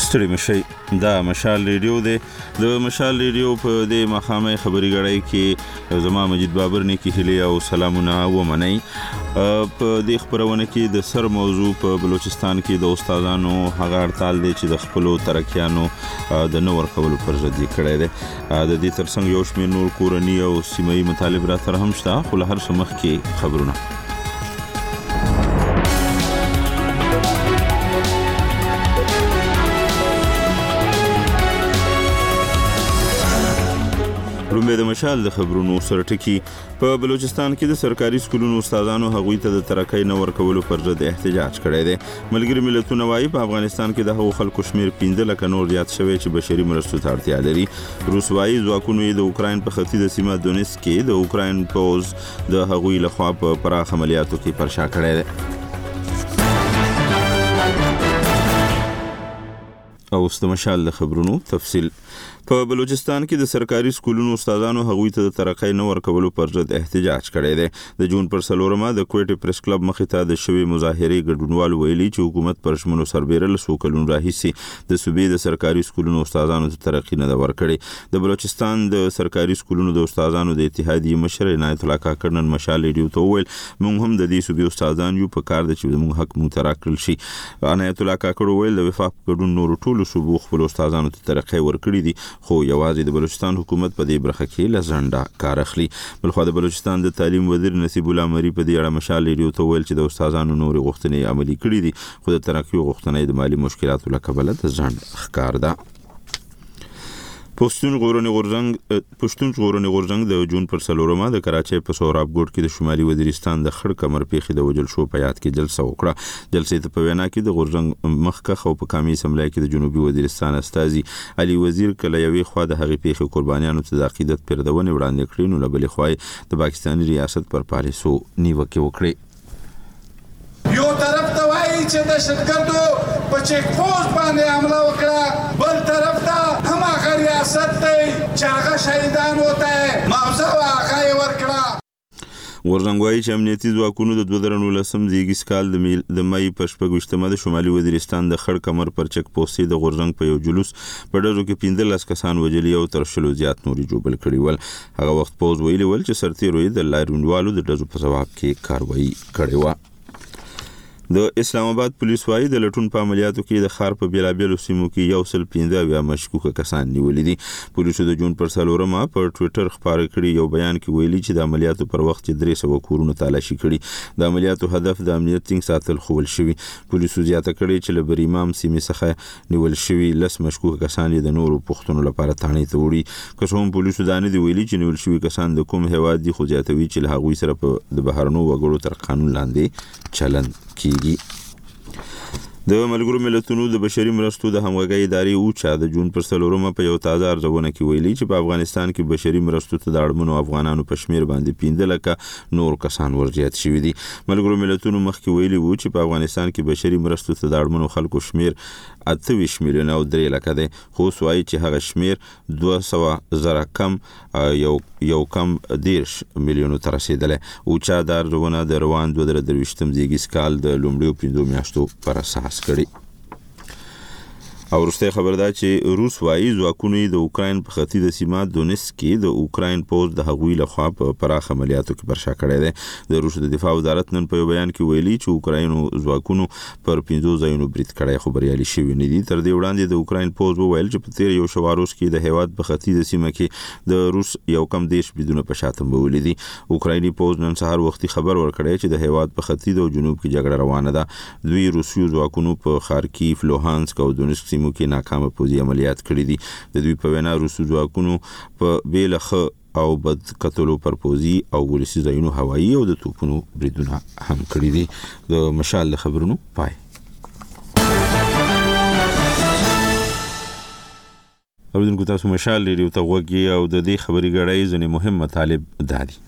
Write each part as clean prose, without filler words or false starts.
ستړي مشي دا مشال ریډیو دی د مشال ریډیو په د مخامه خبري غړای کې زما مجید بابر نه کې هلي او سلامونه و منئ په د خبرونه کې د سر موضوع په بلوچستان کې د استادانو هغه هړتال دی چې د خپل ترکیانو د نور کولو پر ضد کړی دی د دې ترڅنګ یو شمېر نور کورنی او سیمایي مطالب را تر هم شته خو له هر څه مخکې خبرونه رومې د مشال د خبرونو سره ټکی په بلوچستان کې د سرکاري سکولونو استادانو هغوی ته د ترقۍ نه ورکولو پر ضد احتجاج کړی دی ملګري ملتونه وايي په افغانستان کې د هغو خلکو شمیر 15 لکه نور زیات شوی چې بشري مرستو ته اړتیا لري روس وايي ځواکونو یې د اوکراین په ختیځه سیمه دونیتسک کې د اوکراین پوز د هغوی لخوا په پراخ عملیاتو کې پرشا کړی دی او د مشال د خبرونو تفصیل په بلوچستان کې د سرکاري سکولونو استادانو هغوی ته د ترقۍ نه ورکولو پر ضد احتجاج کړی دی د جون پر 4 د کوټې پریس کلب مخې ته د شوی مظاهرې ګډونوالو ویلي چې حکومت پر شمنو سربېره له کلونو راهیسي د صوبې د سرکاري سکولونو استادانو ته ترقۍ نه ورکړي د بلوچستان د سرکاري سکولونو د استادانو د اتحادیې مشر عنایت الله کاکړ نن مشال ریډیو ته وویل موږ هم د دې صوبې استادان یو په کار د چې موږ حق مو تراکل شي عنایت الله کاکړ وویل د وفاق ګډون نور ټولو صوبو خپل استادانو ته ترقۍ ورکړي دي خو یوازې د بلوچستان حکومت په دې برخه کې لزنده کار اخلي بلخو د بلوچستان د تعلیم وزیر نصیب الله مری په دې اړه مشال ریډیو ته ویل چې د استادانو نور غوښتنې عملي کړي دي خو د ترقۍ غوښتنې د مالی مشکلاتو له کبله د ځنډ ښکار ده پښتون ژغورنې غورځنګ د جون پر 4 د کراچۍ په سوراب ګوټ کې د شمالي وزیرستان د خړ کمر پیښې د وجل شو په یاد کې جلسه وکړه جلسې ته په وینا کې د غورځنګ مخکخ او په قومي اسمبلی کې د جنوبي وزیرستان استازي علي وزیر کله یوې خوا د هغې پیښې قربانیانو ته د عقیدت پردونې وړاندې کړې نو له بلې خوا د پاکستاني ریاست پر پالیسو نیوکې وکړې یو طرف ته وایي چې د شتګردو په چیک پوسټ باندې حمله وکړه بل طرف ته هماغه ریاست دی چې هغه شهیدان وته معاوضه واقع ورکړه غورځنګ وايي چې امنیتي ځواکونو د 2019 زیږیز کال د مې په 14 د شمالي وزیرستان د خړ کمر پر چک پوسټ د غورځنګ په یو جلوس په ډزو کې 15 کسان وژلي او تر شلو زیات نوري جوبل کړي ول هغه وخت پوز ویلي ول چې سرتیرو د لاریونوالو د ډزو په جواب کې کاروایی کړې و د اسلام آباد پولیس وايي د لټون په عملیاتو کې د خار په بیلابیلو سیمو کې 115 مشکوک کسان نیولي دي پولیسو د جون پر 4 په ټوئیټر خبره کړي یو بیان کې ویلي چې د عملیاتو پر وخت 300 کورونه تلاشي کړي د عملیاتو هدف د امنیت ټینګ ساتل خول شوی پولیسو زیاته کړي چې له بریمام سیمې څخه نیول شوی لس مشکوک کسان د نورو پښتنو لپاره تانې ته وړي کوم پولیسو دانه دی ویلي چې نیول شوی کسان د کوم هواد دي خو زیاتوي چې له هغوی سره په د بهرنو وګړو تر قانون لاندې چلند کیږي د ملګرو ملتونو د بشري مرستو د همغږۍ ادارې اوچا د جون پر 4 په یو تازه ارزونه کې ویلي چې په افغانستان کې بشري مرستو ته د اړمنو افغانانو په شمیر باندې 15 لکه نور کسان ورزیات شوي دي ملګرو ملتونو مخکې ویلي وو چې په افغانستان کې بشري مرستو ته د اړمنو خلکو شمیر 28 میلیون او 3 لکه دی خو سوای چې هغه شمیر 200,000 کم یو کم 10 میلیونو ته رسیدلی اوچا د ارزونه د روان 2023 زیږیز کال د لومړیو 5 میاشتو پر اساس کړي او وروسته خبر ده چې روس وايي ځواکونه د اوکراین په ختیځه سیمه دونیتسک کې د اوکراین پوز د هغوی لخوا په پراخ عملیاتو کې پرشا کړی دی د روس د دفاع وزارت نن په بیان کې ویلي چې اوکراینو ځواکونو پر 15 ځایونو برید کړی خو بریالي شوي نه دي تر دې وړاندې د اوکراین پوز وویل چې په تیر یو شواروس کې د هیواد په ختیځه سیمه کې د روس یو کم 10 بریدونه په شاتم ویلي دي اوکرایني پوز نن سهار وختي خبر ورکړی چې د هیواد په ختیځ او جنوب کې جګړه روانه ده دوی روسي ځواکونو په خارکیف لوهانسک او دونیتسک سیمو کې ناکامه پوځي عملیات کړي دي د دوی په وینا روسي ځواکونو په بیلخه او بد قتلو پر پوځي او ولسي ځایونو هوایي او د توپونو بریدونه هم کړي دي د مشال خبرونو پای اوریدونکو تاسو مشال ریډیو ته غوږی او د دې خبري غړای ځنې مهم مطالب دادي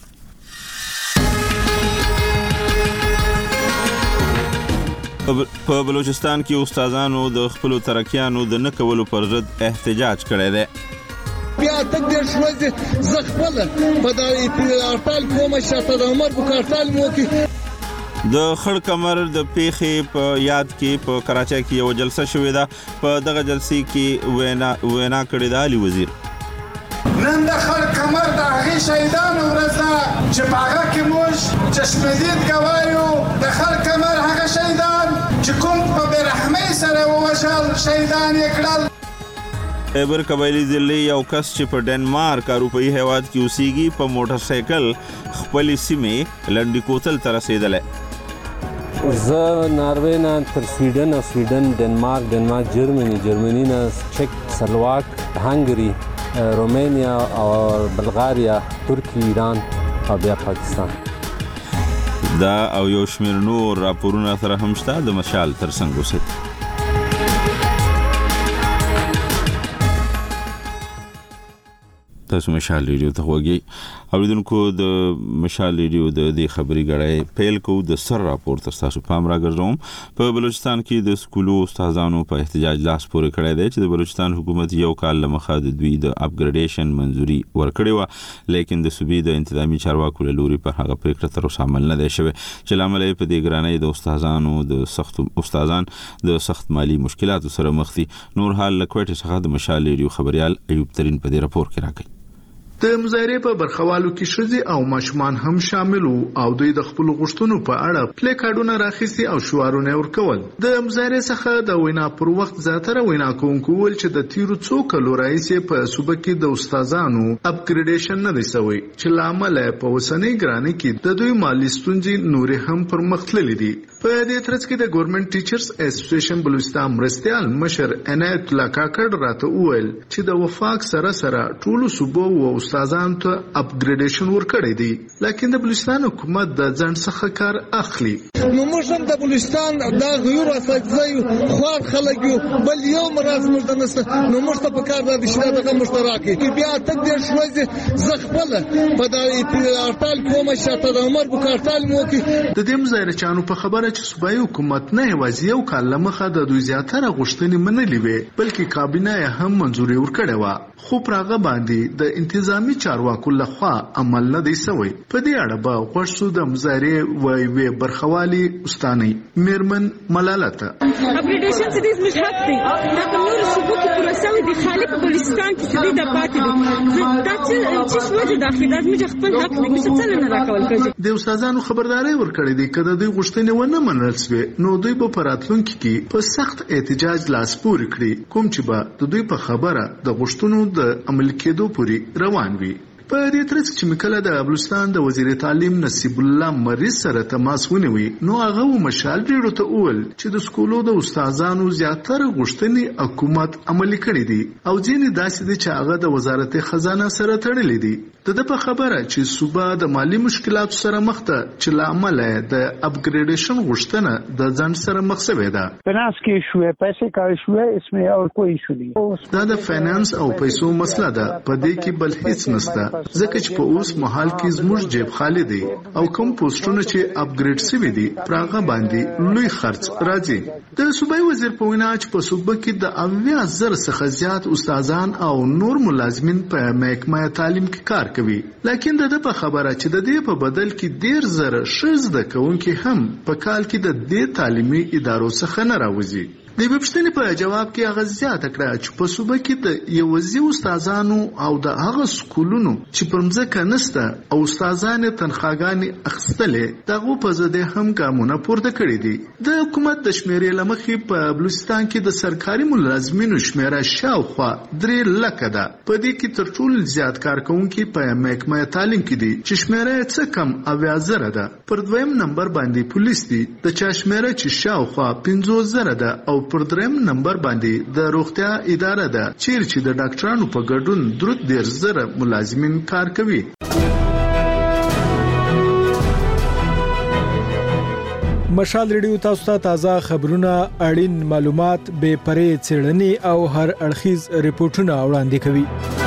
په بلوچستان کې استادانو د خپل ترکیانو د نه کولو پر ضد احتجاج کړی دی بیا تک دیر شوز زخپل په د هړتال کومه شاته د عمر په هړتال مو کې د خړ کمر د پیښې په یاد کې په کراچۍ کې یو جلسه شوې ده. په دغه جلسې کې وینا کړې ده علي وزیر. نن د خړ کمر د هغې شهیدانو ورځ ده چې په هغه کې موږ چشمدید ګوایو د خړ کمر هغه شهیدان چې کوم په بېرحمۍ سره ووژل شهیدان یې کړل. خیبر قبایلی ضلع یو کس چې په ډنمارک اروپایي هیواد کې اوسېږي په موټر سایکل خپلې سیمې لنډي کوتل ته رسېدلی. زه ناروې نه تر سویډن او سویډن ډنمارک جرمني نه چک سلواک هنګري رومانیا او بلغاریا ترکی ایران او بیا پاکستان. دا او یو شمېر نور راپورونه سره هم شته. د مشال ترڅنګ اوسئ. تاسو مشال ریډیو ته وګورئ. اوریدونکو د مشال ریډیو د دې خبري غړې پیل کو د سر راپور تر تاسو پام راګرځوم. په بلوچستان کې د سکولو استادانو په احتجاج لاس پورې کړی دی چې د بلوچستان حکومت یو کال لمخه د دوی د اپګریډیشن منزوري ورکړې و، لیکن د صوبې د انتظامی چارواکو له لوري په هغه پریکړه تر اوسه عمل نه دی شوی چې لامل یې په دې ګرانۍ د استادان د سخت مالی مشکلاتو سره مخ دي. نور حال له کوټې څخه د مشال ریډیو خبريال ایوب ترين په دې راپور کې راکړي. د مظاهرې په برخوالو کې ښځې او ماشومان هم شامل وو او دوی د خپل غوښتنو په اړه پلی کارډونه راخیستي او شعارونه ورکول. د مظاهرې څخه د وینا پر وخت زیاتره وینا کوونکو ویل چې د تیرو څو کلو راهیسې په صوبه کې د استادانو اپګریډیشن نه دی شوی چې لامل په اوسنۍ ګرانۍ کې د دوی مالي ستونزې نورې هم پر مخ تللې دي. په دې ترڅ کې د ګورنمنت ټیچرز اسوسییشن بلوچستان مرستیال مشر عنایت الله کاکړ راته وویل چې د وفاق سره ټولو صوبو او استادانو ته اپګریډیشن ورکړی دی، لیکن د بلوچستان حکومت د ځان څخه کار اخلي. نو موږ هم د بلوچستان د غیر اساتذه خوار خلک یو بل یو مرز موږ نشته، نو موږ ته په کار د شته دغه مشترکي کې بیا تک د شوځي زخپله په د ارتال کومه شاته د عمر بوکارتال مو کې د دې مظاهره چانو په خبره چې صوبایي حکومت نه یوازې یو کال لمخه د دوی زیاتره غوښتنې منلې وې بلکې کابینه یې هم منځوري ورکړې وه، خو پر هغه باندې د انتظامی چارواکو لخوا عمل نه دی شوی. په دې اړه به غوښ شو د مظاهرې وی برخوالي استاني میرمن ملالته. اپګریډیشن چې دې زموږ حق دی، دا په نورو صوبو کې پوره شوی دی، خالي په بلوچستان کې چې دا پاتې دی. دا چې شوجه داخلي دا زموږ خپل حق دی چې څه نه راکول کېږي. د استادانو خبرداري ورکړې دي کله دوی غوښتنې ونه منل شوې نو دوی به په راتلونکي کې په سخت احتجاج لاس پورې کړي، کوم چې به د دوی په خبره د غوښتنو د عمل کېدو پورې روان وي. په دې ترڅ کې چې مکله د بلوچستان د وزیر تعلیم نصیب الله مریض سره تماس ونیوي نو هغه مشال ډیرو ته وویل چې د سکولو د استادانو زیاتره غوښتنې حکومت عملي کړې دي او ځینې داسې دي چې هغه د وزارت خزانه سره تړلې دي. د په خبره چې صوبه د مالی مشکلاتو سره مخ ده چې لامل د اپګریډیشن غوښتنه د ځان سره مخ شوې ده. فینانس کې ایشو پیسې کا ایشو ہے، اسمه اور کوئی ایشو نہیں. دا د فینانس او پیسو مسله ده، په دې کې بل هیڅ نشته ځکه چې په اوس مهال کې زموږ جیب خالی دی او کوم پوسټونه چې اپګریډ شوي دي پراغه باندې لوی خرڅ راځي. د صوبایي وزیر په وینا چې په صوبه کې د 80,000 څخه زیات استادان او نور ملازمین په محکمه تعلیم کې کار کوي، لیکن د په خبره چې د دې په بدل کې 10,000 زده کوونکي هم په کال کې د دې تعلیمي ادارو څخه نه راوځي. د وبشتنې په جواب کې هغه زیاته کړه چې په صوبه کې د یوازې استادانو او د هغه سکولونو چې پر مځکه نشته او استادان تنخواګانې اخیستلې دغه په زده هم ګامونه پورته کړي دي. د حکومت د شمیرې لمخې په بلوچستان کې د سرکاري ملازمینو شمیره شاوخوا 3 لکه ده. په دې کې تر ټولو زیات کارکونکي په محکمه تعلیم کې دي چې شمیره یې څه کم 80,000 ده. پر دویم نمبر باندې پولیس دي د چا شمیره چې شاوخوا 50,000 ده او پر دریم نمبر باندې د روغتیا اداره ده چې د ډاکټرانو په ګډون 10,000 ملازمین کار کوي. مشال ریډیو تاسو ته تازه خبرونه، اړین معلومات، بے پرې څېړنې او هر اړخیز ریپورتونه وړاندې کوي.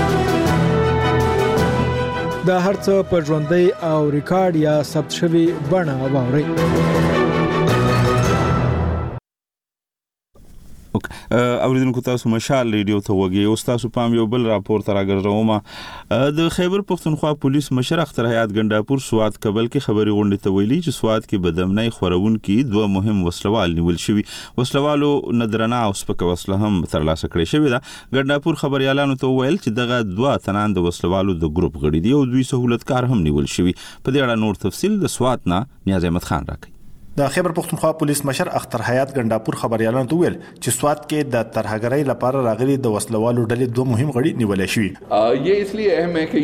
دا هرڅه په ژوندۍ او ریکارډ یا ثبت شوی بڼه واورئ. اوریدونکو تاسو مشال ریډیو ته وګورئ او تاسو پام یو بل راپور تر راګرځوم د خیبر پختونخوا پولیس مشر اختر حیات ګنداپور سواد کابل کې خبري غونډه ته ویلي چې سواد کې بدامنۍ خورون کې دوه مهم وسلوال نیول شوی وسلوالو ندرنا او سپک وسله هم ترلاسه کړې شوې ده ګنداپور خبريالانو ته ویل چې دغه دوه تنان د وسلوالو د ګروپ غړي دي او دوی سہولتکار هم نیول شوی په دې اړه نور تفصیل د سواد نه نیاز احمد خان راکړي د خیبر پختونخوا پولیس مشر اختر حیات ګنداپور خبريالانو ته ویل چې سواد کې د ترهګرۍ لپاره راغلي د وسلوالو ډلې دوه مهم غړي نیول شوي یہ اس لیے اہم ہے کہ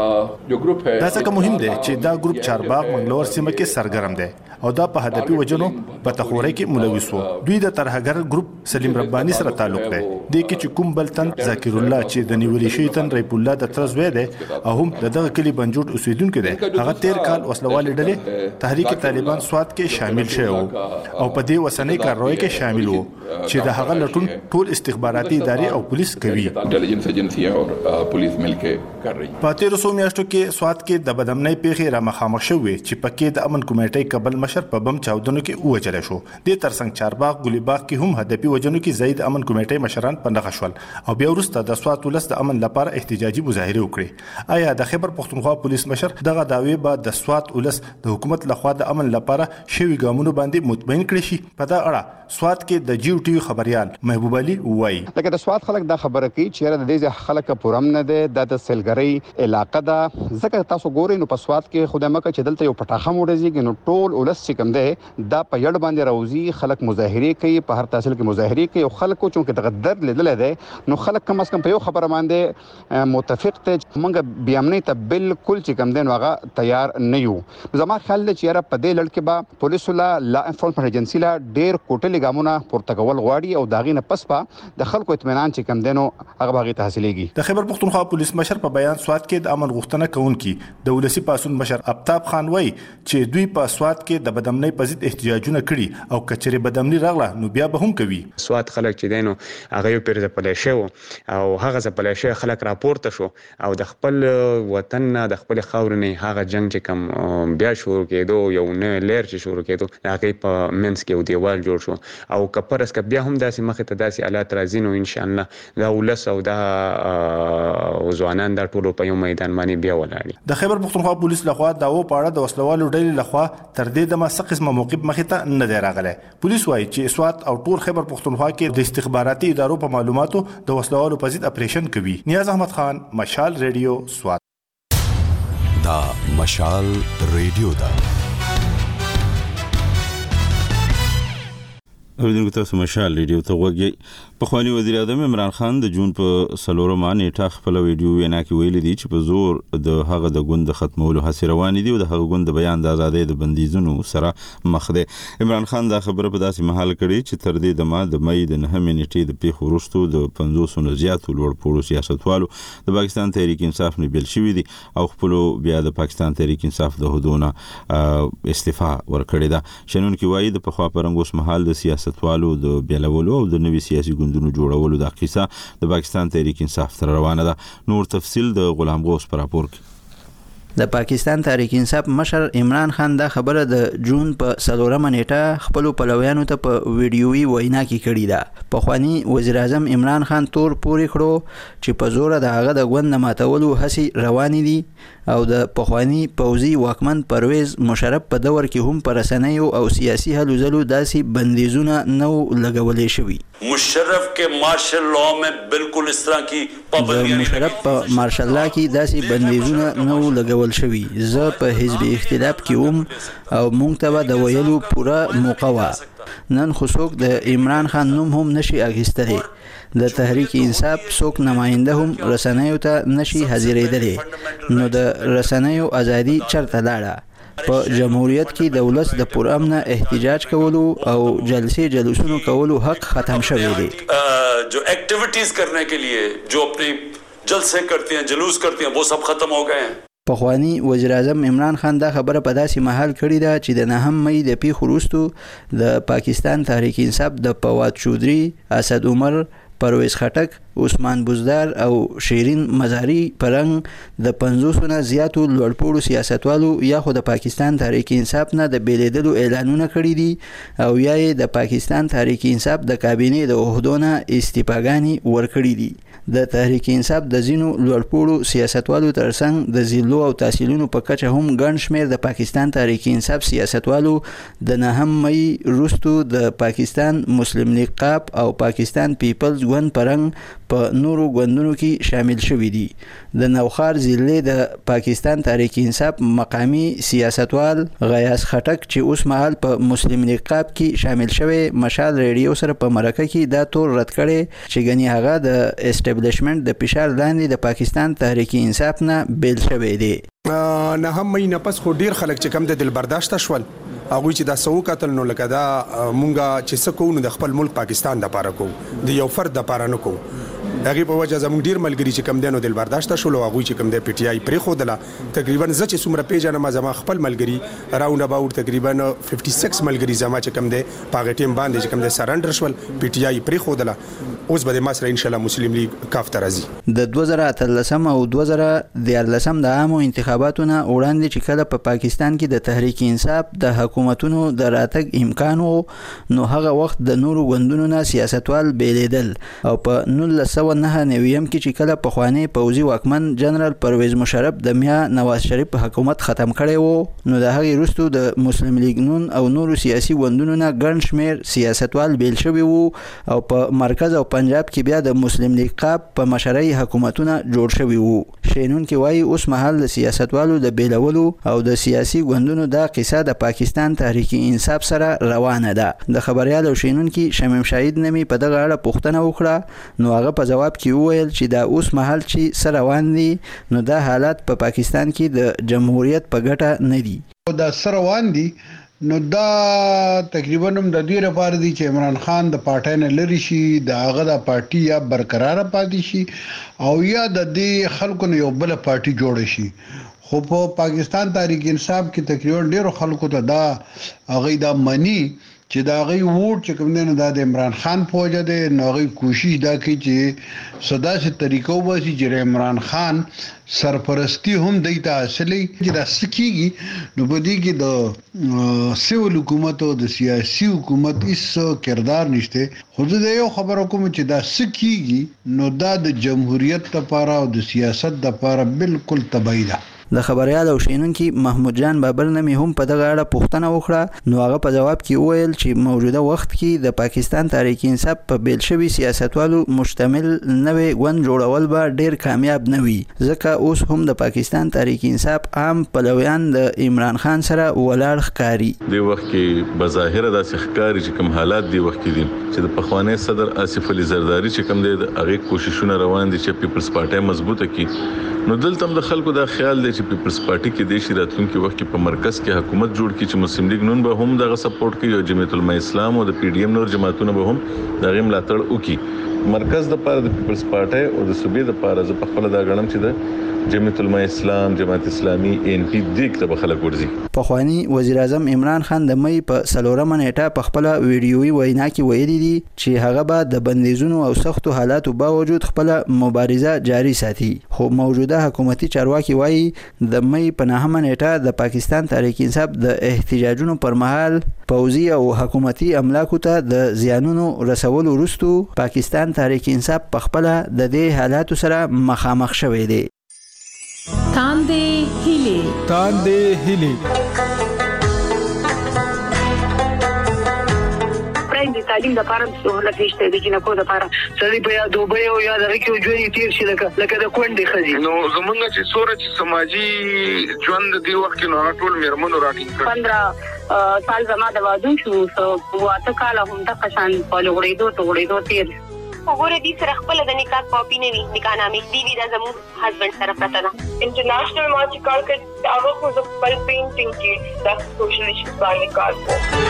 یہ جو گروپ ہے دا څنګه مهم دی چې دا ګروپ چارباغ منګلور سیمه کې سرګرم دی او دا په هدفي وجنو په تخوري کې ملوث وو دوی د ترهګر ګروپ سلیم رباني سره تعلق دی د کې چې کوم بل تن ذکر الله چې د نیولې شوی تن ریپ الله د ترزوی دی او هم دغه کلی بنجوړ اوسیدونکو دی هغه 13 کال وسلوال ډلې تحریک طالبان سواد کې شامل شوی او په دې وسنۍ کاروي کې شامل وو چې د هغه لټون ټول استخباراتي ادارې او پولیس کوي انټيليجنس ایجنسی او پولیس مل کې کار رہی په 1300 میاشتو کې سواد کې د بدامنۍ پیښې را مخامخ شوې چې پکې د امن کمیټې کابل مشر په بم چاودنو کې وجل شو د ترڅنګ چارباغ ګلیباغ کې هم هدفي وجنو کې زید امن کمیټې مشران په نغښ شول او بیا وروسته د سواد ولس د امن لپاره احتجاجي مظاهره وکړي آیا د خیبر پختونخوا پولیس مشر دغه داوی به د سواد ولس د حکومت لخوا د امن لپاره شوی ګامونو باندې مطمئن کړي شي په دا اړه سواد کې د جیو ټي وی خبريال محبوب علي وایي لکه د سواد خلک دا خبره کوي چې د دې خلک پورم نه ده د سلګری علاقه ده ځکه تاسو ګورئ نو په سواد کې خدای مکه چې دلته یو پټاخه موړځي نو ټول ولس چې کوم ده دا په یړ باندې راوځي خلک مظاهره کوي په هر تحصیل کې مظاهره کوي او خلکو چې دغه درد لیدل ده نو خلک کم از کم په یو خبره باندې متفق ته موږ بیا امنیت ته بالکل چې کوم دین هغه تیار نه یو زما خیال دی چې را په دې لړ کې به پولیس لا انفورمنت ایجنسی لا ډیر کوټلي ګامونه پورتګول غواړي او داغینه پس په د خلکو اطمینان چې کوم دینو هغه باغی تحصیلېږي د خیبر پختونخوا پولیس مشر په بیان سواد کې د امن غوښتنه کوونکي د ولسی پاسون مشر افتاب خان وایي چې دوی په سواد کې د بدامنۍ په ضد احتجاجونه کړي او کچري بدامنۍ راغله نو بیا به هم کوي سواد خلک چې دینو هغه یو پیر ځپلې شو او هغه ځپلې شو خلک راپورته شو او د خپل وطن د خپل خاورنې هغه جنگ چې کوم بیا شروع کېدو یو نه لیر چې شروع کېدو هغه په منس کې یو دیوال جوړ شو او کپرس ک بیا هم داسې مخه ته داسې حالات راځي نو ان شاء الله دا ولس او دا ځوانان دا ټول په یو میدان باندې بیا ولاړ د خیبر پختونخوا پولیس لخوا داو پاړه د وسلوالو ډلې لخوا تر دې د مسه قسمه موقف مخه ته نه دی راغلی پولیس وايي چې سواد او ټول خیبر پختونخوا کې د استخباراتي ادارو په معلوماتو د وسلوالو په ضد اپریشن کوي نیاز احمد خان مشال ریډیو سواد دا مشال ریډیو دا اوریدونکو تاسو مشال ریډیو ته وګورئ پخوانی وزیر اعظم عمران خان د جون په 4 نیټه خپل ویډیو وینا کې ویل دي چې په زور د هغه د ګوند ختمولو هڅې روانې دي او د هغه ګوند بیان د ازادۍ د بندیزونو سره مخ دی عمران خان دا خبره په داسې محل کړي چې تر دې د مې د 9 نیټې د پیښو وروسته د 500 نه زیات لوړ پوړو سیاستوالو د پاکستان تحریک انصاف نه بیل شوی دي او خپل بیا د پاکستان تحریک انصاف د حدودونه استعفا ورکړی دا شنن کې وایي د پخوا پرنګوس محل د سیاستوالو د بیلولو او د نوي سیاسي ګوندونو جوړولو د قصه د پاکستان تحریک انصاف تر روانه ده نور تفصیل د غلام غوث پر راپور کې د پاکستان تحریک انصاف مشر عمران خان دا خبره د جون په 4 نیټه خپل پلویانو ته په ویډیوي وینا کې کړې ده پخوانی وزیر اعظم عمران خان تور پورې کړو چې په زور د هغه د ګوند ماتولو هڅې روانې دي او د پخوانی پوځي واکمن پرویز مشرف په دور کې هم پر رسنیو او سیاسي هلو ځلو داسې بندیزونه نو لګولې شوي مشرف کے مارشل لا میں بالکل اس طرح کی پابندیاں مشرف په مارشل لا کې داسې بندیزونه نو لګول شوي زه په حزب اختلاف کې او مونږ ته د ویلو پوره موقع وا نن خو څوک د عمران خان نوم هم نشي اخیستلی د تحریک انصاف څوک نماینده هم رسنیو ته نشي حاضرېدلی نو د رسنیو ازادي چرته لاړه په جمهوریت کې د ولس د پرامن احتجاج کولو او جلوسونو کولو حق ختم شوی دی جو ایکټیویټیز کرنے کے لیے جو اپنے جلسے کرتے ہیں جلوس کرتے ہیں وہ سب ختم ہو گئے ہیں پخوانی وزیر اعظم عمران خان دا خبره په داسې محل کړې ده چې د 9 مې د پیښو وروسته د پاکستان تحریک انصاف د فواد چودري اسد عمر پرویز خټک، عثمان بزدار او شیرین مزاری پرنګ د 50 نه زیاتو لوړپوړو سیاستوالو یا خو د پاکستان تحریک انصاف نه د بیلیدلو اعلانونه کړي دي او یا د پاکستان تحریک انصاف د کابینې د عہدونو استعفاګانی ورکړي دي. د تحریک انصاف د زینو لوړپوړو سیاستوالو ترڅنګ د ضلعو او تحصیلونو په کچه هم ګڼ شمېر د پاکستان تحریک انصاف سیاستوالو د 9 مئی وروسته د پاکستان مسلم لیگ قاپ او پاکستان پیپلز ګوند پرنګ په نورو ګوندونو کې شامل شوي دي. د نوخار ضلع د پاکستان تحریک انصاف مقامی سیاستوال غیاث خټک چې اوس مهال په مسلم لیگ قاپ کې شامل شوی مشال ریډیو سره په مرکه کې دا تور رد کړي چې ګنې هغه د اسټابلیشمنت د فشار لاندې د پاکستان تحریک انصاف نه بیل شوی دی. نه هم مې پس خو ډیر خلک چې کم د دل برداشت شول هغه چې دا سو قتل نو لکه دا مونږه چې سکو نو د خپل ملک پاکستان د پاره کو د یو فرد د پاره نه کو هغه په وجه زموږ ډیر ملګری چې کم دینو دل برداشت شول هغه چې کم د پی ټی آی پرې خو دله تقریبا ز چې څومره پیژنه ما خپل ملګری راوند اباوت تقریبا 56 ملګری زما چې کم د پاغه ټیم باندې چې کم د سرندر شول پی ټی آی پرې خو دله اوس به د مصر ان شاء الله مسلم لیگ کاف ترازی د 2013 او 2014 د عامو انتخاباتو نه وړاندې چې کله په پاکستان کې د تحریک انصاف د حکومتونو د راتګ امکان وو نو هغه وخت د نورو ګوندونو نه سیاستوال بیلیدل او په 1999 کې چې کله پخوانی پوځي واکمن جنرال پرویز مشرف د میا نواز شریف حکومت ختم کړی وو نو د هغه وروسته د مسلم لیگ نون او نورو سیاسي ګوندونو نه ګڼ شمېر سیاستوال بیل شوي وو او په مرکز او پنجاب کې بیا د مسلم لیگ قاپ په مشرۍ حکومتونه جوړ شوي وو. شینون کې وایي اوس مهال د سیاستوالو د بیلولو او د سیاسي ګوندونو دا قصه د پاکستان تحریک انصاف سره روانه ده. د خبريال او شینون کې شمیم شاهید نمی په دغه اړه پوښتنه وکړه نو هغه په جواب کې وویل چې دا اوس مهال چې سره روان دي نو دا حالات په پاکستان کې د جمهوریت په ګټه نه دي. دا سره روان دي نو دا تقریبا هم د دې لپاره دي چې عمران خان د پارټۍ نه لري شي د هغه د پارټي یا برقرار پاتې شي او یا د دې خلکو نه یو بل پارټي جوړ شي. خو په پاکستان تحریک انصاف کې تقریبا ډیرو خلکو ته دا هغه د منی چې دا غي ووټ چې کوم نه د عمران خان فوج ده نو غي کوشش دا کوي چې صدا سي طریقو واسي چې عمران خان سرپرستی هم دیتا اصلي چې دا سکیږي نو په دې کې د سیول حکومت او د سیاسي حکومت هیڅ کردار نشته. خو دا یو خبره کوم چې دا سکیږي نو دا د جمهوریت لپاره او د سیاست لپاره بالکل تبعی ده. د خبريال او شینونکي محمود جان بابر نمی هم په دغه اړه پوښتنه وکړه نو هغه په جواب کې وویل چې موجوده وخت کې د پاکستان تحریک انصاف په بیل شوي سیاستوالو مشتمل نوې ګوند جوړول به ډیر کامیاب نه وي ځکه اوس هم د پاکستان تحریک انصاف عام پلویان د عمران خان سره ولاړ ښکاري. د وخت کې بظاهر داسې ښکاري چې کوم حالات دی وخت کې دي چې د پخوانی صدر آصف علي زرداری چې کوم دی هغه کوششونه روان دي چې پیپلز پارټي مضبوطه کړي نو دلته د خلکو دا خیال دی چې پیپلز پارټي کې د شي راتلونکي وخت کې په مرکز کې حکومت جوړ کړي چې مسلم لیگ نون به هم دغه سپورټ کوي او جمعیت العلماء اسلام او د پی ډی ایم نور جماعتونه به هم دغه ملاتړ وکړي. مرکز د پاره د پیپلز پارټي او د صوبې د پاره ز په خپل دا غړم چې د جمعیت العلماء اسلام جماعت اسلامي ان پی دیک ته خلک ورزي. پخوانی وزیر اعظم عمران خان د مې په 4 نیټه په خپل ویډیويي وینا کې ویلي دي چې هغه به د بندیزونو او سختو حالاتو باوجود خپل مبارزه جاري ساتي. خو موجوده حکومتي چارواکي وایي د مې په 9 نیټه د پاکستان تحریک انصاف د احتجاجونو پر مهال پوځي او حکومتي املاکو ته د زیانونو رسولو وروسته پاکستان تحریک انصاف په خپل د دې حالاتو سره مخامخ شوی دی. تاندې هیلې د تعلیم د لپاره سہولت نشته د جنکو د لپاره سړي په یاد دوبه او یاد راکې ژوند تیر شي لکه د کونډې خزي نو زمونږ چې سورج سماجی ژوند دی وخت نو ټول میرمنو راټینګ 15 سال زما د واده شو واته کال هم د قشان په لوړېدو تیر وګوره دې سره خپل د نکاح کاپی نه وي نکاح نامې دی دا زموږ هسبند سره پته ده. انټرنیشنل مارچ کار کړ هغه خو د خپل پینټینګ کې د سوشل ایشوز باندې کار